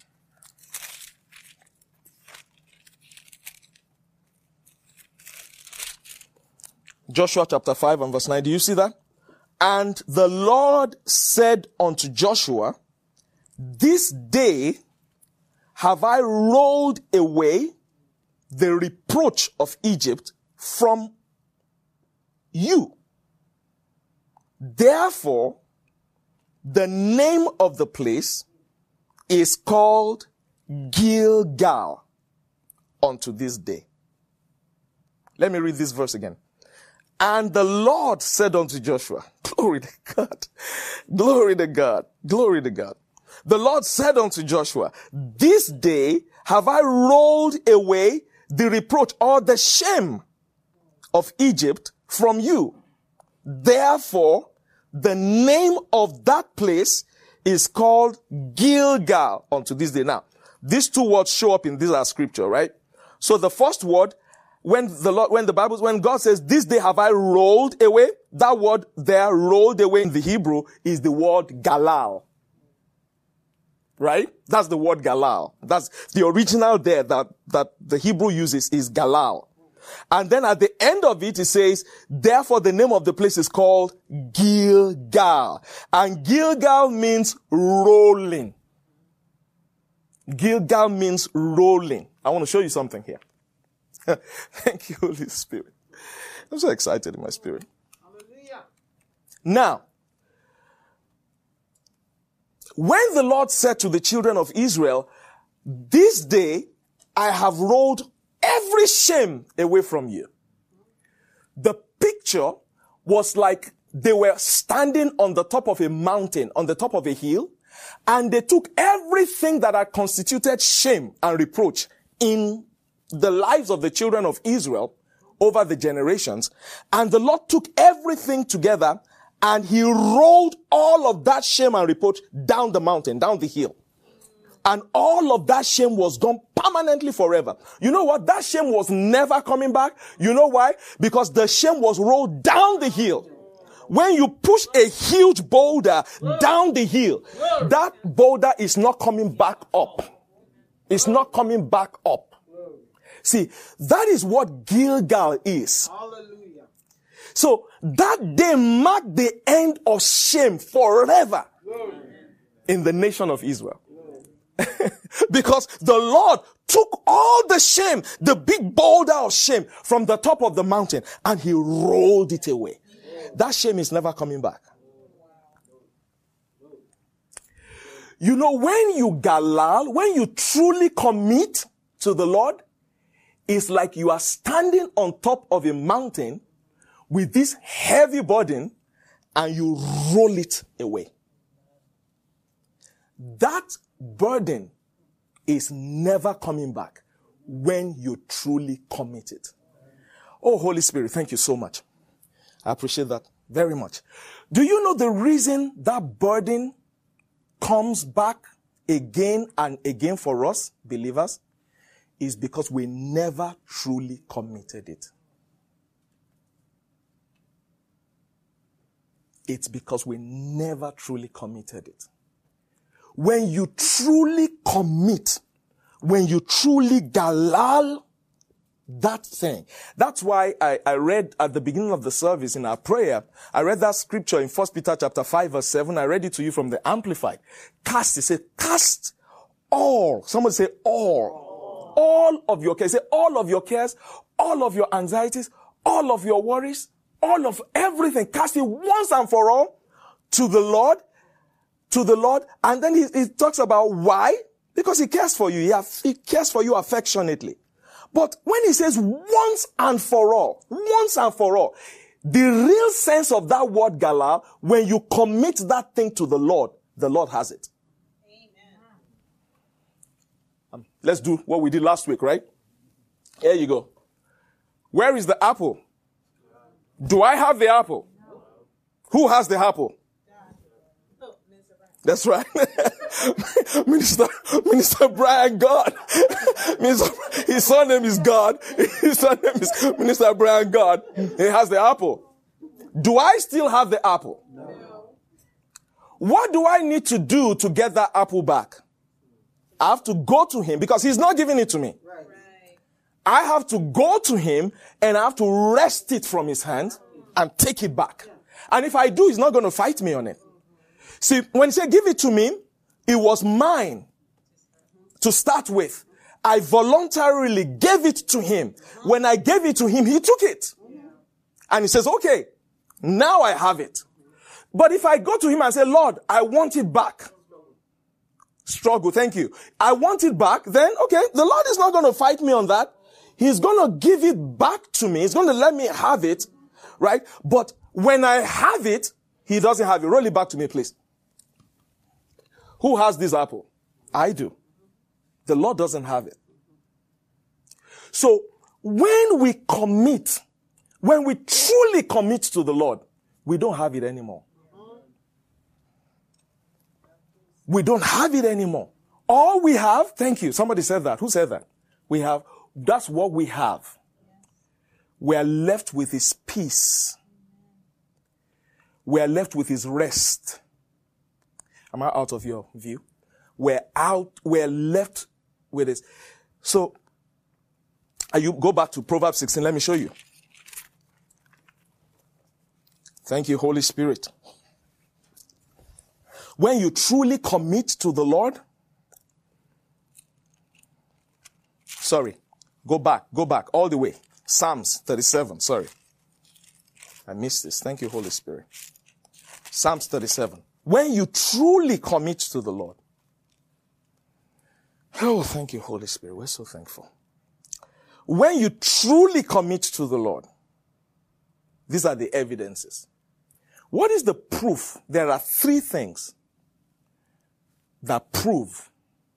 Joshua chapter five and verse nine. Do you see that? And the Lord said unto Joshua, this day have I rolled away the reproach of Egypt from you. Therefore, the name of the place is called Gilgal unto this day. Let me read this verse again. And the Lord said unto Joshua, glory to God, glory to God, glory to God. The Lord said unto Joshua, this day have I rolled away the reproach or the shame of Egypt from you. Therefore, the name of that place is called Gilgal unto this day. Now, these two words show up in this our scripture, right? So the first word, when the Lord, when the Bible, when God says, this day have I rolled away, that word there, rolled away in the Hebrew, is the word galal. Right? That's the word galal. That's the original there that, that the Hebrew uses is galal. And then at the end of it, it says, therefore the name of the place is called Gilgal. And Gilgal means rolling. Gilgal means rolling. I want to show you something here. Thank you, Holy Spirit. I'm so excited in my spirit. Hallelujah. Now, when the Lord said to the children of Israel, this day I have rolled every shame away from you. The picture was like they were standing on the top of a mountain, on the top of a hill, and they took everything that had constituted shame and reproach in the lives of the children of Israel over the generations, and the Lord took everything together and he rolled all of that shame and reproach down the mountain, down the hill. And all of that shame was gone permanently forever. You know what? That shame was never coming back. You know why? Because the shame was rolled down the hill. When you push a huge boulder down the hill, that boulder is not coming back up. It's not coming back up. See, that is what Gilgal is. Hallelujah. So that day marked the end of shame forever in the nation of Israel. Because the Lord took all the shame, the big boulder of shame from the top of the mountain, and he rolled it away. That shame is never coming back. You know, when you galal, when you truly commit to the Lord, it's like you are standing on top of a mountain with this heavy burden and you roll it away. That burden is never coming back when you truly commit it. Oh, Holy Spirit, thank you so much. I appreciate that very much. Do you know the reason that burden comes back again and again for us, believers? Is because we never truly committed it. It's because we never truly committed it. When you truly commit, when you truly galal that thing. That's why I, I read at the beginning of the service in our prayer, I read that scripture in First Peter chapter five verse seven. I read it to you from the Amplified. Cast, it said, cast all. Somebody say all. All of your cares, say all of your cares, all of your anxieties, all of your worries, all of everything, cast it once and for all to the Lord, to the Lord. And then he, he talks about why? Because he cares for you. He, have, he cares for you affectionately. But when he says once and for all, once and for all, the real sense of that word galal, when you commit that thing to the Lord, the Lord has it. Let's do what we did last week, right? Here you go. Where is the apple? Do I have the apple? Who has the apple? That's right. Minister, Minister Brian God. Minister, his surname is God. His surname is Minister Brian God. He has the apple. Do I still have the apple? No. What do I need to do to get that apple back? I have to go to him because he's not giving it to me. Right. I have to go to him and I have to wrest it from his hand and take it back. And if I do, he's not going to fight me on it. See, when he said, give it to me, it was mine to start with. I voluntarily gave it to him. When I gave it to him, he took it. And he says, okay, now I have it. But if I go to him and say, Lord, I want it back. Struggle, thank you. I want it back, then, okay, the Lord is not going to fight me on that. He's going to give it back to me. He's going to let me have it, right? But when I have it, he doesn't have it. Roll it back to me, please. Who has this apple? I do. The Lord doesn't have it. So, when we commit, when we truly commit to the Lord, we don't have it anymore. We don't have it anymore. All we have, thank you. Somebody said that. Who said that? We have, that's what we have. We are left with his peace. We are left with his rest. Am I out of your view? We're out, we're left with this. So, are you go back to Proverbs sixteen. Let me show you. Thank you, Holy Spirit. When you truly commit to the Lord, sorry, go back, go back all the way. Psalms thirty-seven, sorry. I missed this. Thank you, Holy Spirit. Psalms thirty-seven. When you truly commit to the Lord. Oh, thank you, Holy Spirit. We're so thankful. When you truly commit to the Lord, these are the evidences. What is the proof? There are three things that prove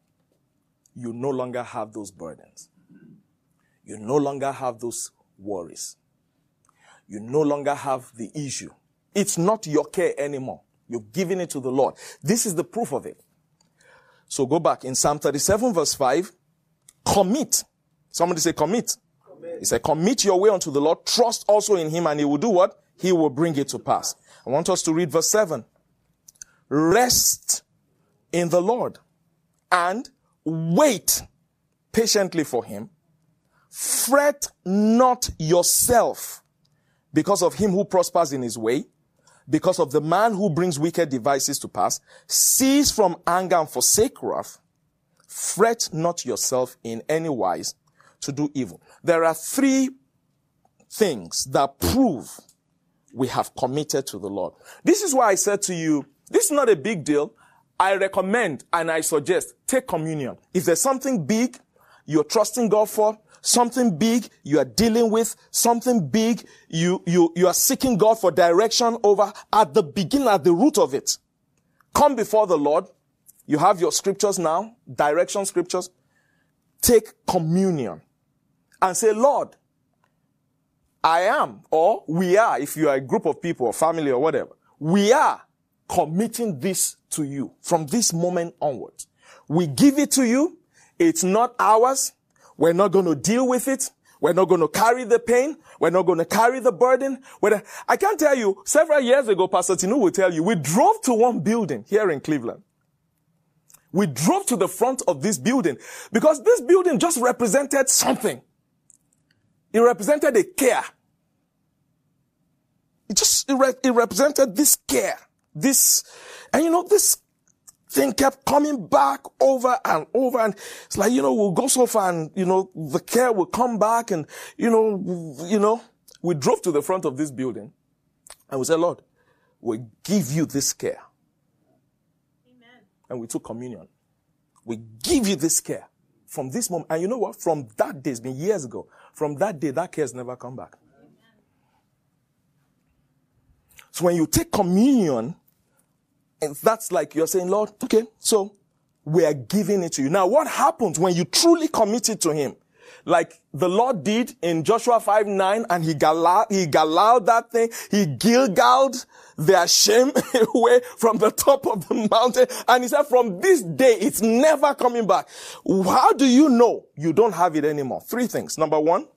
you no longer have those burdens. You no longer have those worries. You no longer have the issue. It's not your care anymore. You're giving it to the Lord. This is the proof of it. So go back in Psalm thirty-seven verse five. Commit. Somebody say commit. Commit. He said commit your way unto the Lord. Trust also in him and he will do what? He will bring it to pass. I want us to read verse seven. Rest in the Lord and wait patiently for him. Fret not yourself because of him who prospers in his way, because of the man who brings wicked devices to pass. Cease from anger and forsake wrath. Fret not yourself in any wise to do evil. There are three things that prove we have committed to the Lord. This is why I said to you, this is not a big deal. I recommend and I suggest take communion. If there's something big you're trusting God for, something big you are dealing with, something big you, you, you are seeking God for direction over, at the beginning, at the root of it, come before the Lord. You have your scriptures now, direction scriptures. Take communion and say, Lord, I am, or we are, if you are a group of people or family or whatever, we are committing this to you from this moment onwards. We give it to you. It's not ours. We're not going to deal with it. We're not going to carry the pain. We're not going to carry the burden. We're, I can tell you, several years ago, Pastor Tinu will tell you, we drove to one building here in Cleveland. We drove to the front of this building because this building just represented something. It represented a care. It just, it, re- it represented this care. This, and you know, this thing kept coming back over and over. And it's like, you know, we'll go so far and, you know, the care will come back and, you know, you know, we drove to the front of this building and we said, Lord, we give you this care. Amen. And we took communion. We give you this care from this moment. And you know what? From that day, it's been years ago. From that day, that care has never come back. Amen. So when you take communion, and that's like you're saying, Lord, okay, so we are giving it to you. Now, what happens when you truly commit it to him? Like the Lord did in Joshua five nine, and he galal, he galal that thing. He gilgaled their shame away from the top of the mountain. And he said, from this day, it's never coming back. How do you know you don't have it anymore? Three things. Number one,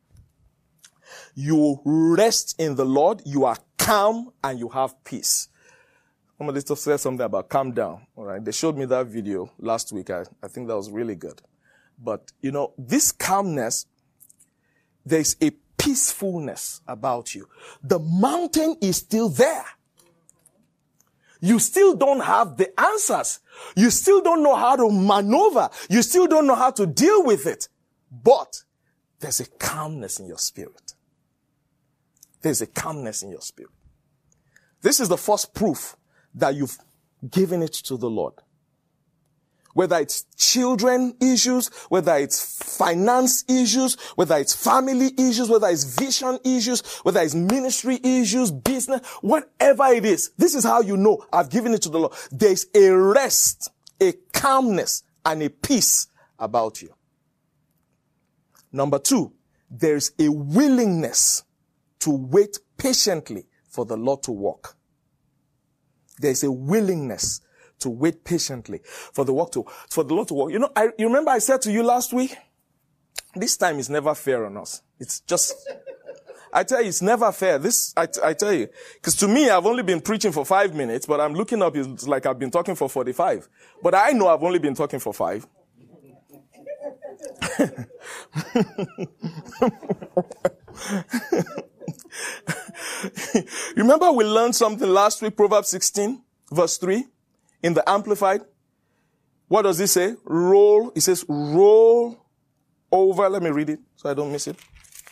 you rest in the Lord. You are calm and you have peace. Somebody said something about calm down. All right. They showed me that video last week. I, I think that was really good. But, you know, this calmness, there's a peacefulness about you. The mountain is still there. You still don't have the answers. You still don't know how to maneuver. You still don't know how to deal with it. But there's a calmness in your spirit. There's a calmness in your spirit. This is the first proof that you've given it to the Lord. Whether it's children issues, whether it's finance issues, whether it's family issues, whether it's vision issues, whether it's ministry issues, business, whatever it is. This is how you know I've given it to the Lord. There's a rest, a calmness, and a peace about you. Number two, there's a willingness to wait patiently for the Lord to work. There's a willingness to wait patiently for the work to, for the Lord to work. You know, I, you remember I said to you last week, this time is never fair on us. It's just, I tell you, it's never fair. This, I, I tell you, because to me, I've only been preaching for five minutes, but I'm looking up, it's like I've been talking for forty-five. But I know I've only been talking for five. Remember we learned something last week, Proverbs sixteen, verse three, in the Amplified. What does it say? Roll, it says roll over. Let me read it so I don't miss it.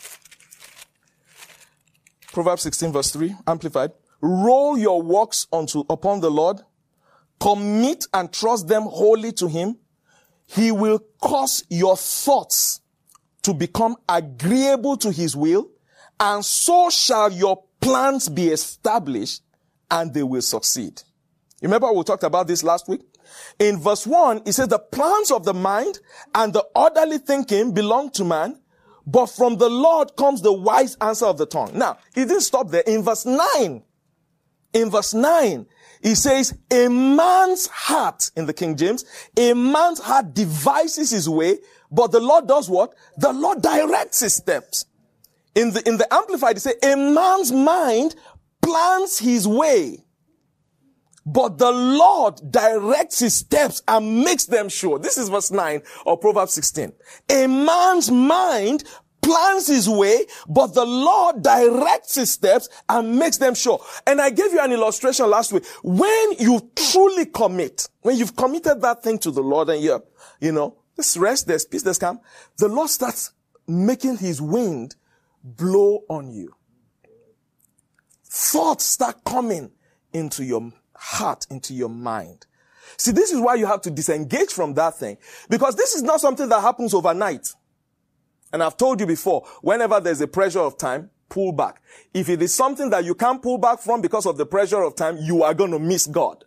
Proverbs sixteen, verse three, Amplified. Roll your works unto upon the Lord. Commit and trust them wholly to him. He will cause your thoughts to become agreeable to his will, and so shall your plans be established, and they will succeed. You remember we talked about this last week? In verse one, it says the plans of the mind and the orderly thinking belong to man, but from the Lord comes the wise answer of the tongue. Now, it didn't stop there. In verse nine, in verse nine, he says, a man's heart, in the King James, a man's heart devises his way, but the Lord does what? The Lord directs his steps. In the, in the Amplified, he says, a man's mind plans his way, but the Lord directs his steps and makes them sure. This is verse nine of Proverbs sixteen. A man's mind plans his way, but the Lord directs his steps and makes them sure. And I gave you an illustration last week. When you truly commit, when you've committed that thing to the Lord and you're, you know, there's rest, there's peace, there's calm, the Lord starts making his wind blow on you. Thoughts start coming into your heart, into your mind. See, this is why you have to disengage from that thing, because this is not something that happens overnight. And I've told you before, whenever there's a pressure of time, pull back. If it is something that you can't pull back from because of the pressure of time, you are going to miss God.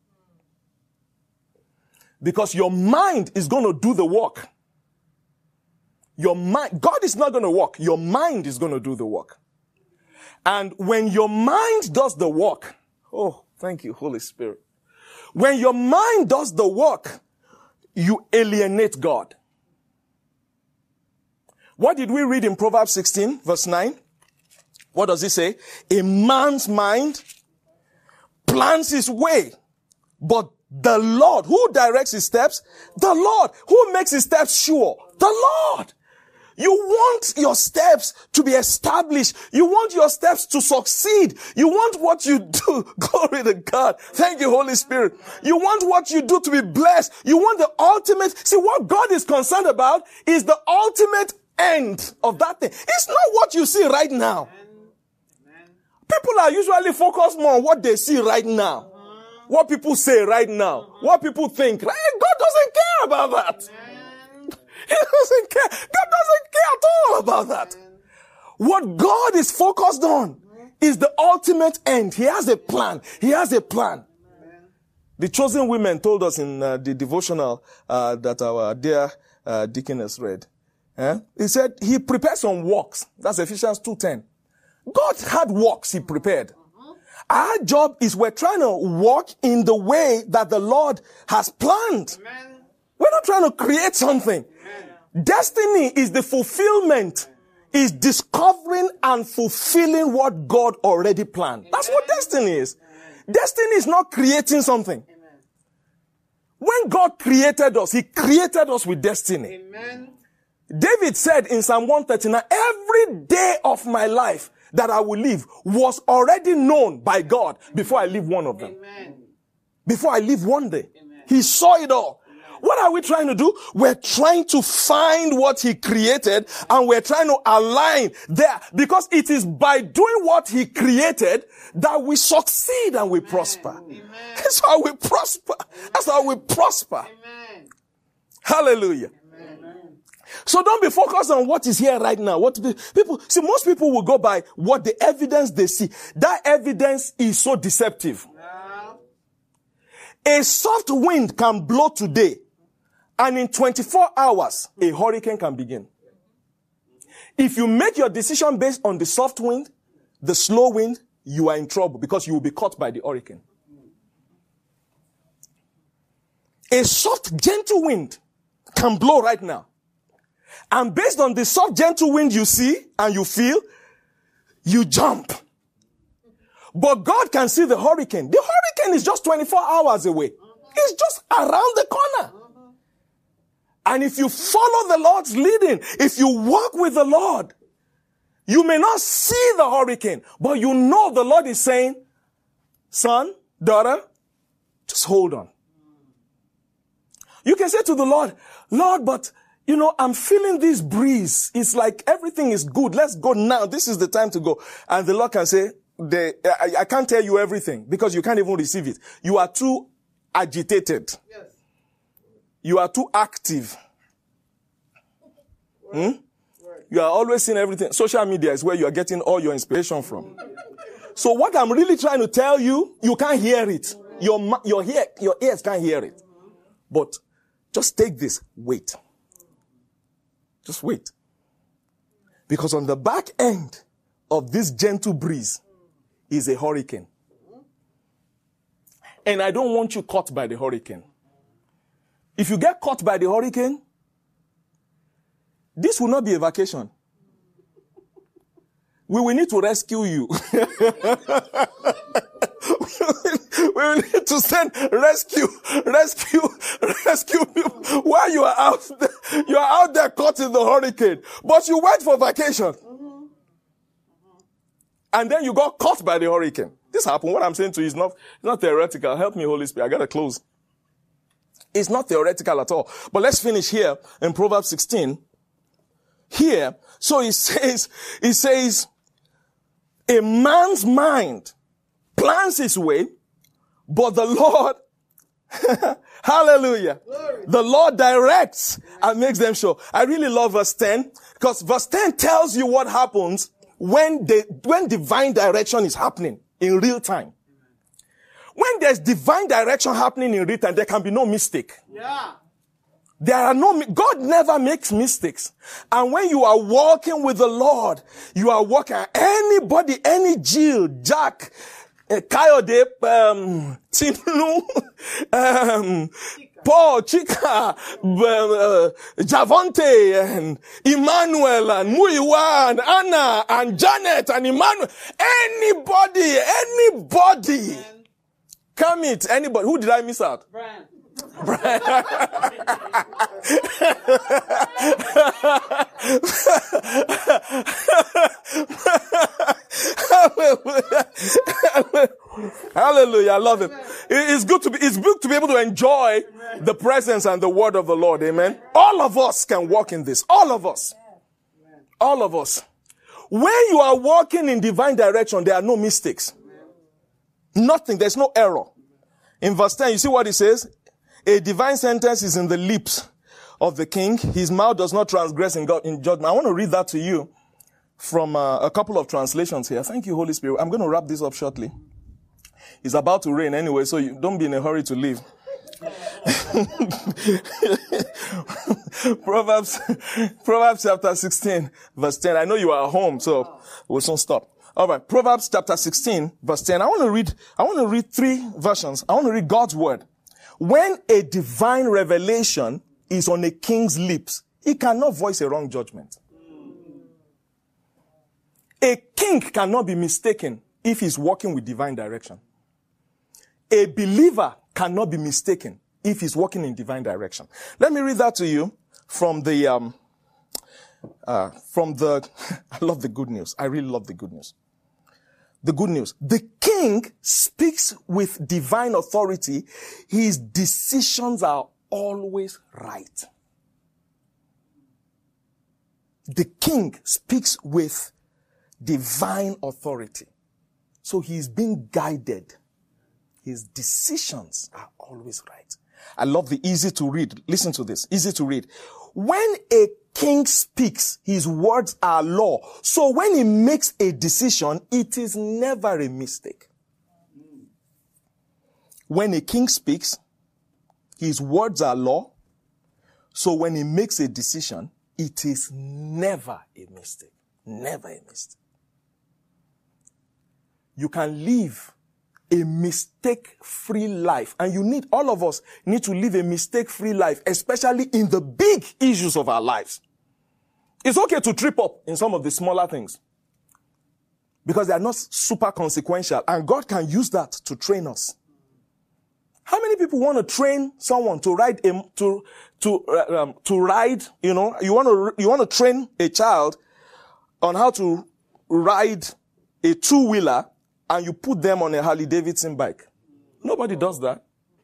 Because your mind is going to do the work. Your mind, God is not going to work. Your mind is going to do the work. And when your mind does the work, oh, thank you, Holy Spirit. When your mind does the work, you alienate God. What did we read in Proverbs sixteen, verse nine? What does it say? A man's mind plans his way, but the Lord, who directs his steps? The Lord. Who makes his steps sure? The Lord. You want your steps to be established. You want your steps to succeed. You want what you do. Glory to God. Thank you, Holy Spirit. You want what you do to be blessed. You want the ultimate. See, what God is concerned about is the ultimate end of that thing. It's not what you see right now. People are usually focused more on what they see right now. What people say right now. What people think. God doesn't care about that. He doesn't care. God doesn't care at all about that. What God is focused on is the ultimate end. He has a plan. He has a plan. The chosen women told us in uh, the devotional uh, that our dear uh, deaconess read. Eh? He said he prepared some works. That's Ephesians two ten. God had works he prepared. Our job is we're trying to walk in the way that the Lord has planned. Amen. We're not trying to create something. Amen. Destiny is the fulfillment, is discovering and fulfilling what God already planned. Amen. That's what destiny is. Amen. Destiny is not creating something. Amen. When God created us, he created us with destiny. Amen. David said in Psalm one thirty-nine, every day of my life that I will live was already known by God before I live one of them. Amen. Before I live one day. Amen. He saw it all. Amen. What are we trying to do? We're trying to find what he created and we're trying to align there because it is by doing what he created that we succeed and we Amen. prosper. Amen. That's how we prosper. Amen. That's how we prosper. Amen. Hallelujah. Amen. So don't be focused on what is here right now. What people see, most people will go by what the evidence they see. That evidence is so deceptive. A soft wind can blow today, and in twenty-four hours, a hurricane can begin. If you make your decision based on the soft wind, the slow wind, you are in trouble because you will be caught by the hurricane. A soft, gentle wind can blow right now. And based on the soft, gentle wind you see and you feel, you jump. But God can see the hurricane. The hurricane is just twenty-four hours away. It's just around the corner. And if you follow the Lord's leading, if you walk with the Lord, you may not see the hurricane, but you know the Lord is saying, son, daughter, just hold on. You can say to the Lord, Lord, but you know, I'm feeling this breeze. It's like everything is good. Let's go now. This is the time to go. And the Lord can say, The, I, I can't tell you everything because you can't even receive it. You are too agitated. Yes. You are too active. Right. Hmm? Right. You are always seeing everything. Social media is where you are getting all your inspiration from. So what I'm really trying to tell you, you can't hear it. Your, your, ear, your ears can't hear it. But just take this. Wait. Just wait. Because on the back end of this gentle breeze, is a hurricane. And I don't want you caught by the hurricane. If you get caught by the hurricane, this will not be a vacation. We will need to rescue you. We will need to send rescue, rescue, rescue people while you are out there. You are out there caught in the hurricane. But you went for vacation. And then you got caught by the hurricane. This happened. What I'm saying to you is not, it's not theoretical. Help me, Holy Spirit. I gotta close. It's not theoretical at all. But let's finish here in Proverbs sixteen. Here. So it says, it says, a man's mind plans his way, but the Lord, hallelujah, glory. The Lord directs and makes them sure. I really love verse ten because verse ten tells you what happens when the, when divine direction is happening in real time. When there's divine direction happening in real time, there can be no mistake. Yeah. There are no, God never makes mistakes. And when you are walking with the Lord, you are walking, anybody, any Jill, Jack, uh, Kayode, um, Timnu, um, Paul, Chika, uh, Javonte, and Emmanuel, and Muiwa, and Anna, and Janet, and Emmanuel. Anybody, anybody. Come it, anybody. Who did I miss out? Brian. Brian. Hallelujah. I love him. It's good to be, it's good to be able to enjoy the presence and the word of the Lord. Amen. All of us can walk in this. All of us. All of us. When you are walking in divine direction, there are no mistakes. Nothing. There's no error. In verse ten, you see what it says? A divine sentence is in the lips of the king. His mouth does not transgress in God, in judgment. I want to read that to you from uh, a couple of translations here. Thank you, Holy Spirit. I'm going to wrap this up shortly. It's about to rain anyway, so you don't be in a hurry to leave. Proverbs, Proverbs chapter sixteen, verse ten. I know you are at home, so we'll soon stop. All right, Proverbs chapter sixteen, verse ten. I want to read, I want to read three versions. I want to read God's word. When a divine revelation is on a king's lips, he cannot voice a wrong judgment. A king cannot be mistaken if he's walking with divine direction. A believer cannot be mistaken if he's walking in divine direction. Let me read that to you from the, um, uh, from the, I love the good news. I really love the good news. The good news. The king speaks with divine authority. His decisions are always right. The king speaks with divine authority. So he's being guided. His decisions are always right. I love the easy to read. Listen to this. Easy to read. When a king speaks, his words are law. So when he makes a decision, it is never a mistake. When a king speaks, his words are law. So when he makes a decision, it is never a mistake. Never a mistake. You can live a mistake-free life. And you need, all of us need to live a mistake-free life, especially in the big issues of our lives. It's okay to trip up in some of the smaller things because they are not super consequential, and God can use that to train us. How many people want to train someone to ride a, to, to, uh, um, to ride, you know, you want to, you want to train a child on how to ride a two-wheeler, and you put them on a Harley Davidson bike? Nobody does that.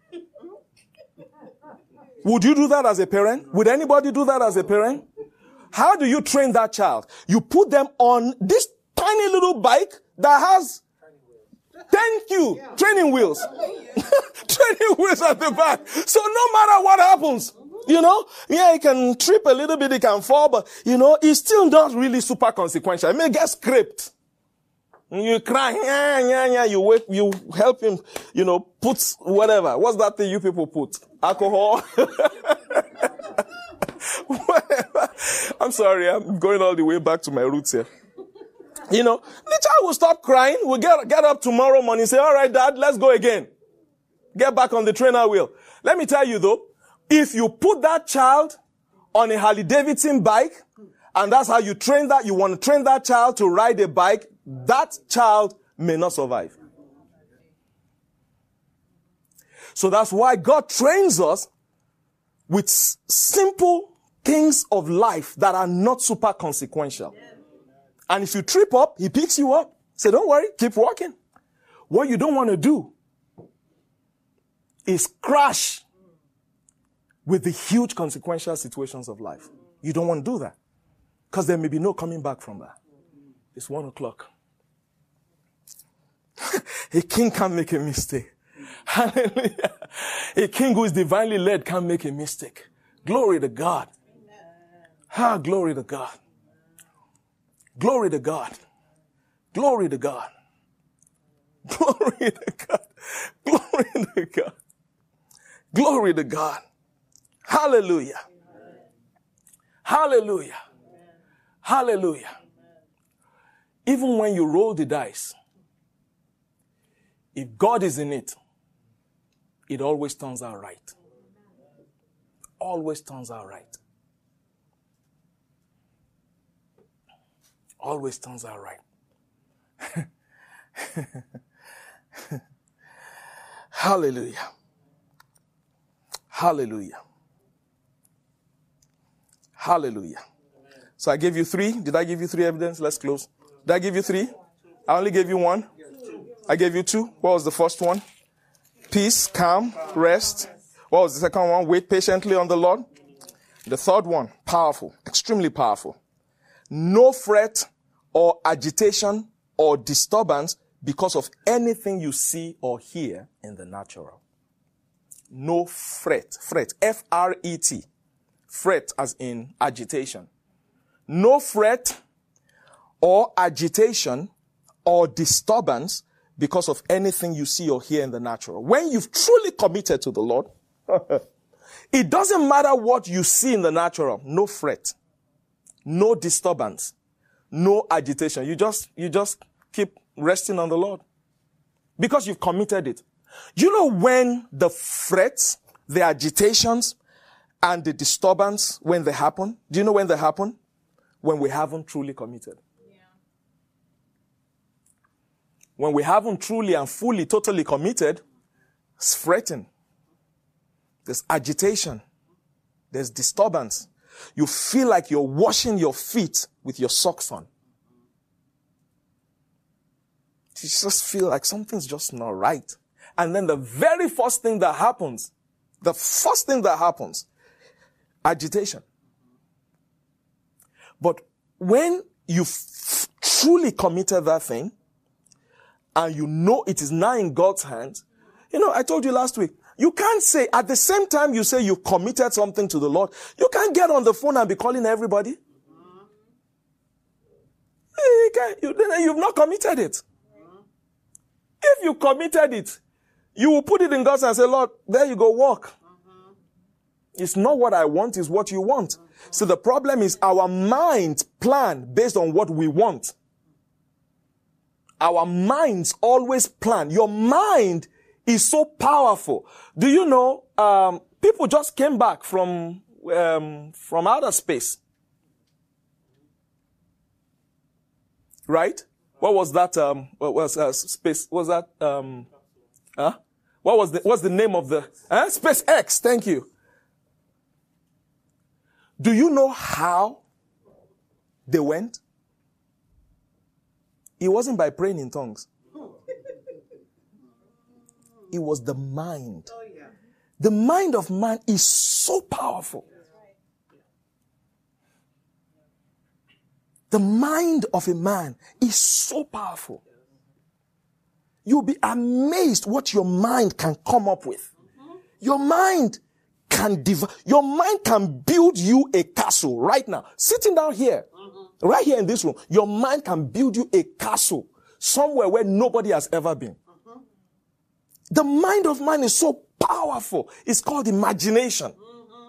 Would you do that as a parent? Would anybody do that as a parent? How do you train that child? You put them on this tiny little bike that has, thank you, training wheels. Training wheels at the back. So no matter what happens, you know, yeah, he can trip a little bit, he can fall, but, you know, it's still not really super consequential. It may get scraped. You cry, yeah, yeah, yeah, you wait, you help him, you know, put whatever. What's that thing you people put? Alcohol? Whatever. I'm sorry, I'm going all the way back to my roots here. You know, the child will stop crying, we'll get, get up tomorrow morning, say, all right, dad, let's go again. Get back on the trainer wheel. Let me tell you though, if you put that child on a Harley Davidson bike, and that's how you train that, you want to train that child to ride a bike, that child may not survive. So that's why God trains us with s- simple things of life that are not super consequential. And if you trip up, he picks you up. Say, don't worry, keep walking. What you don't want to do is crash with the huge consequential situations of life. You don't want to do that. Because there may be no coming back from that. It's one o'clock. A king can't make a mistake. Hallelujah. A king who is divinely led can't make a mistake. Glory to God. Ah, glory to God. Glory to God. Glory to God. Glory to God. Glory to God. Glory to God. Hallelujah. Hallelujah. Hallelujah. Even when you roll the dice, if God is in it, it always turns out right. Always turns out right. Always turns out right. Hallelujah. Hallelujah. Hallelujah. So I gave you three. Did I give you three evidence? Let's close. Did I give you three? I only gave you one. I gave you two. What was the first one? Peace, calm, rest. What was the second one? Wait patiently on the Lord. The third one, powerful, extremely powerful. No fret or agitation or disturbance because of anything you see or hear in the natural. No fret. Fret. F R E T. Fret as in agitation. No fret or agitation or disturbance because of anything you see or hear in the natural. When you've truly committed to the Lord, it doesn't matter what you see in the natural. No fret, no disturbance, no agitation. You just, you just keep resting on the Lord because you've committed it. You know when the frets, the agitations, and the disturbance, when they happen? Do you know when they happen? When we haven't truly committed. Yeah. When we haven't truly and fully, totally committed, it's fretting. There's agitation. There's disturbance. You feel like you're washing your feet with your socks on. You just feel like something's just not right. And then the very first thing that happens, The first thing that happens, agitation. But when you've f- truly committed that thing, and you know it is now in God's hands, you know, I told you last week, you can't say, at the same time you say you've committed something to the Lord, you can't get on the phone and be calling everybody. You can't, you, you've not committed it. If you committed it, you will put it in God's hands and say, Lord, there you go, walk. It's not what I want, it's what you want. So the problem is our minds plan based on what we want. Our minds always plan. Your mind is so powerful. Do you know, um, people just came back from, um, from outer space. Right? What was that, um, what was, uh, space, what was that, um, huh? What was the, what's the name of the, huh? SpaceX, thank you. Do you know how they went? It wasn't by praying in tongues. It was the mind. The mind of man is so powerful. The mind of a man is so powerful. You'll be amazed what your mind can come up with. Your mind can div- your mind can build you a castle right now. Sitting down here, mm-hmm. right here in this room, your mind can build you a castle somewhere where nobody has ever been. Mm-hmm. The mind of man is so powerful. It's called imagination. Mm-hmm.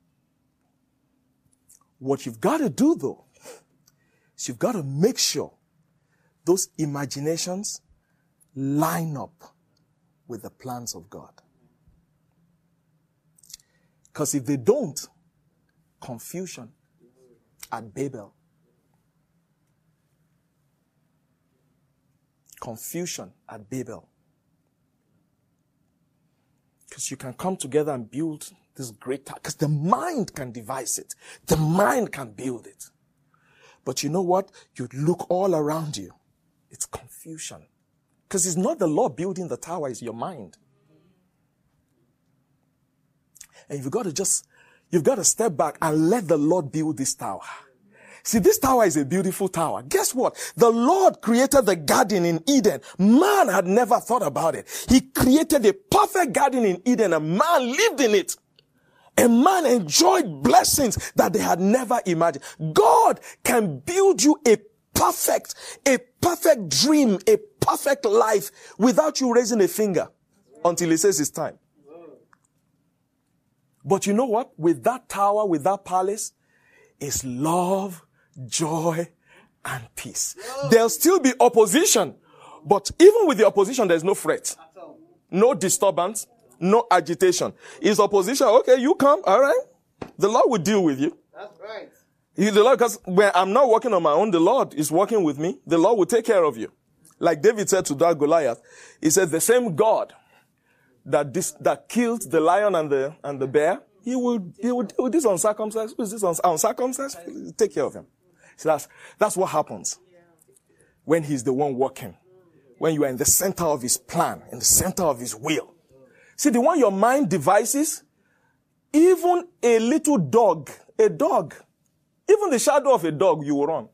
What you've got to do though, is you've got to make sure those imaginations line up with the plans of God. Because if they don't, confusion at Babel. Confusion at Babel. Because you can come together and build this great tower. Because the mind can devise it. The mind can build it. But you know what? You look all around you. It's confusion. Because it's not the Lord building the tower, it's your mind. And you've got to just, you've got to step back and let the Lord build this tower. See, this tower is a beautiful tower. Guess what? The Lord created the garden in Eden. Man had never thought about it. He created a perfect garden in Eden and man lived in it. And man enjoyed blessings that they had never imagined. God can build you a perfect, a perfect dream, a perfect life without you raising a finger until he says it's time. But you know what? With that tower, with that palace, is love, joy, and peace. There'll still be opposition. But even with the opposition, there's no threat. No disturbance. No agitation. Is opposition, okay, you come, all right. The Lord will deal with you. That's right. You, the Lord, because when I'm not working on my own, the Lord is working with me. The Lord will take care of you. Like David said to that Goliath, he said, the same God that this, that killed the lion and the, and the bear, he will, he will deal with this uncircumcised. Who is this uncircumcised? Take care of him. So that's, that's what happens when he's the one working. When you are in the center of his plan, in the center of his will. See, the one your mind devises, even a little dog, a dog, even the shadow of a dog, you will run.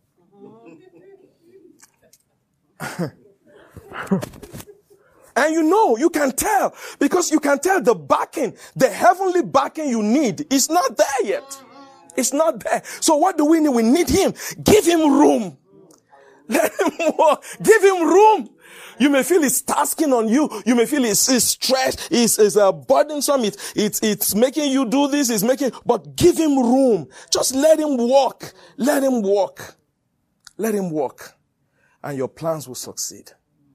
And you know, you can tell, because you can tell the backing, the heavenly backing you need is not there yet. It's not there. So what do we need? We need him. Give him room. Let him walk. Give him room. You may feel it's tasking on you. You may feel it's, it's stress. It's, it's uh, burdensome. It's, it's, it's making you do this. It's making, but give him room. Just let him walk. Let him walk. Let him walk. And your plans will succeed.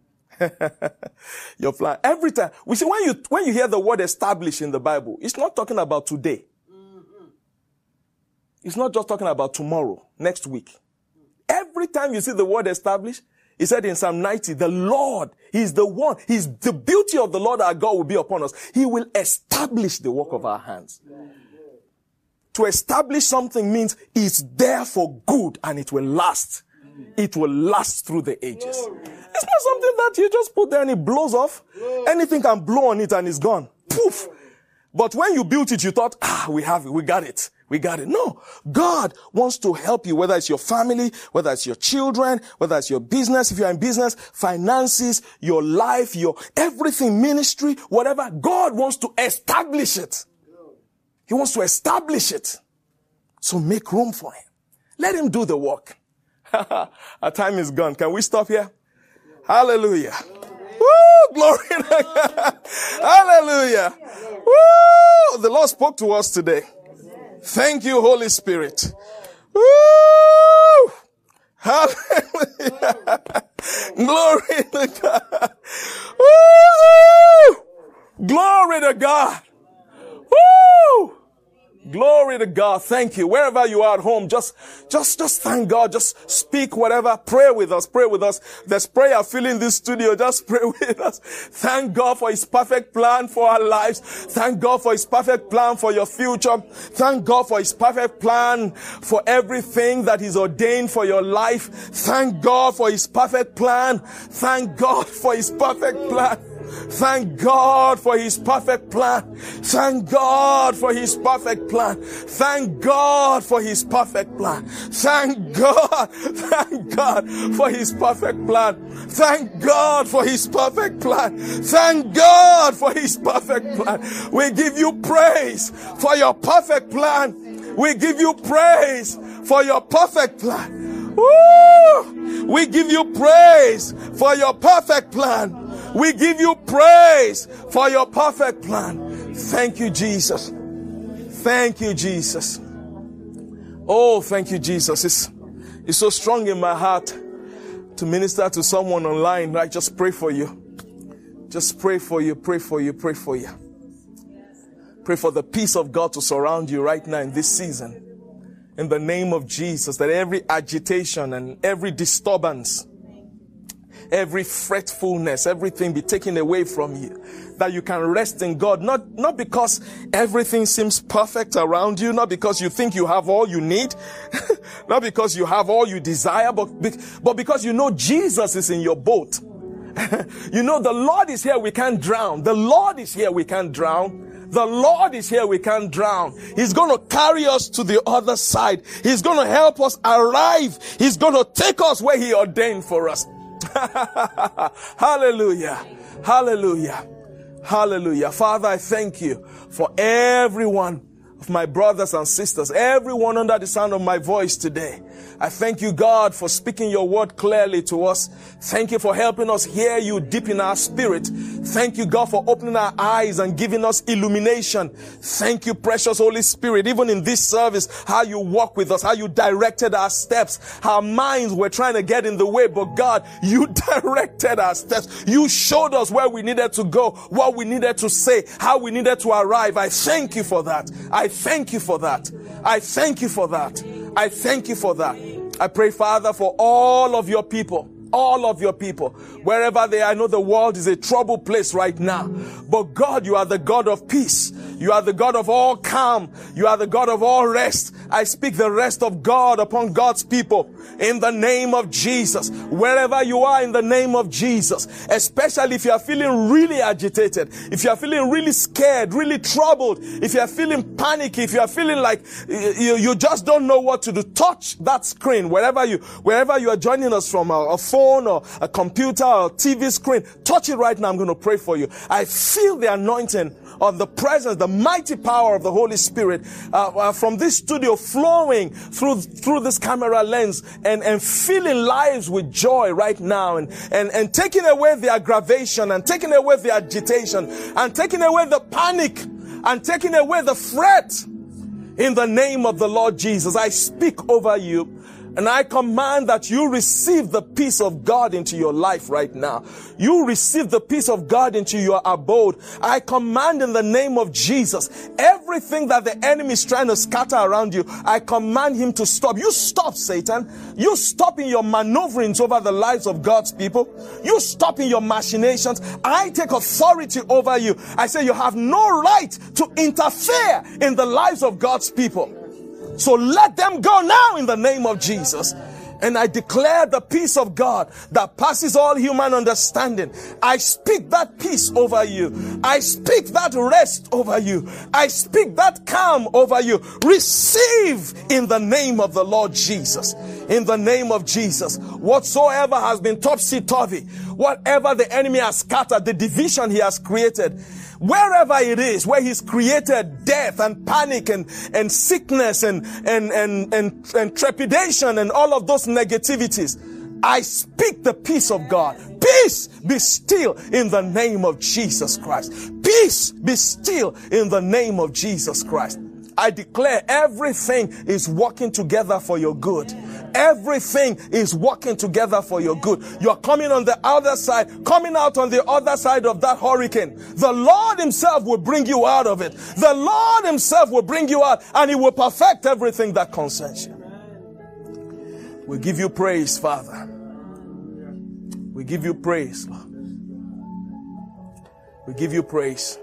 Your plan. Every time. We see when you, when you hear the word establish in the Bible, it's not talking about today. Mm-hmm. It's not just talking about tomorrow, next week. Every time you see the word establish, he said in Psalm ninety, the Lord, he's the one, he's the beauty of the Lord our God will be upon us. He will establish the work of our hands. To establish something means it's there for good and it will last. It will last through the ages. It's not something that you just put there and it blows off. Anything can blow on it and it's gone. Poof. But when you built it, you thought, ah, we have it, we got it, we got it. No, God wants to help you, whether it's your family, whether it's your children, whether it's your business, if you're in business, finances, your life, your everything, ministry, whatever. God wants to establish it. He wants to establish it. So make room for him. Let him do the work. Our time is gone. Can we stop here? Hallelujah. Woo! Glory to God. Hallelujah. Woo! The Lord spoke to us today. Thank you, Holy Spirit. Woo! Hallelujah. Glory to God. Woo! Glory to God. Woo! Glory to God. Thank you. Wherever you are at home, just, just, just thank God. Just speak whatever. Pray with us. Pray with us. There's prayer filling this studio. Just pray with us. Thank God for his perfect plan for our lives. Thank God for his perfect plan for your future. Thank God for his perfect plan for everything that he's ordained for your life. Thank God for his perfect plan. Thank God for his perfect plan. Thank God for his perfect plan. Thank God for his perfect plan. Thank God for his perfect plan. Thank God. Thank God for his perfect plan. Thank God for his perfect plan. Thank God for his perfect plan. We give you praise for your perfect plan. We give you praise for your perfect plan. Woo! We give you praise for your perfect plan. We give you praise for your perfect plan. Thank you, Jesus. Thank you, Jesus. Oh, thank you, Jesus. It's, it's so strong in my heart to minister to someone online. I just pray for you. Just pray for you, pray for you, pray for you. Pray for the peace of God to surround you right now in this season. In the name of Jesus, that every agitation and every disturbance, every fretfulness, everything be taken away from you. That you can rest in God. Not, not because everything seems perfect around you. Not because you think you have all you need. Not because you have all you desire. But, but because you know Jesus is in your boat. You know the Lord is here, we can't drown. The Lord is here, we can't drown. The Lord is here, we can't drown. He's going to carry us to the other side. He's going to help us arrive. He's going to take us where he ordained for us. Hallelujah. Hallelujah. Hallelujah. Father, I thank you for everyone of my brothers and sisters, everyone under the sound of my voice today. I thank you, God, for speaking your word clearly to us. Thank you for helping us hear you deep in our spirit. Thank you, God, for opening our eyes and giving us illumination. Thank you, precious Holy Spirit, even in this service, how you walk with us, how you directed our steps. Our minds were trying to get in the way, but God, you directed our steps. You showed us where we needed to go, what we needed to say, how we needed to arrive. I thank you for that. I thank you for that. I thank you for that. I thank you for that. I pray, Father, for all of your people, all of your people, wherever they are. I know the world is a troubled place right now, but God, you are the God of peace. You are the God of all calm. You are the God of all rest. I speak the rest of God upon God's people in the name of Jesus. Wherever you are, in the name of Jesus, especially if you are feeling really agitated, if you are feeling really scared, really troubled, if you are feeling panicky, if you are feeling like you, you just don't know what to do, touch that screen wherever you, wherever you are joining us from, a, a phone or a computer or T V screen. Touch it right now. I'm going to pray for you. I feel the anointing of the presence, the mighty power of the Holy Spirit uh, uh, from this studio flowing through through this camera lens and, and filling lives with joy right now and, and, and taking away the aggravation and taking away the agitation and taking away the panic and taking away the fret. In the name of the Lord Jesus, I speak over you. And I command that you receive the peace of God into your life right now. You receive the peace of God into your abode. I command in the name of Jesus, everything that the enemy is trying to scatter around you, I command him to stop. You stop, Satan. You stop in your maneuverings over the lives of God's people. You stop in your machinations. I take authority over you. I say you have no right to interfere in the lives of God's people. So let them go now in the name of Jesus. And I declare the peace of God that passes all human understanding. I speak that peace over you. I speak that rest over you. I speak that calm over you. Receive in the name of the Lord Jesus. In the name of Jesus. Whatsoever has been topsy-turvy, whatever the enemy has scattered, the division he has created, wherever it is, where he's created death and panic and, and sickness and, and, and, and, and trepidation and all of those negativities, I speak the peace of God. Peace be still in the name of Jesus Christ. Peace be still in the name of Jesus Christ. I declare everything is working together for your good. Everything is working together for your good. You're coming on the other side, coming out on the other side of that hurricane. The Lord himself will bring you out of it. The Lord himself will bring you out, and he will perfect everything that concerns you. We give you praise, Father. We give you praise, Lord. We give you praise.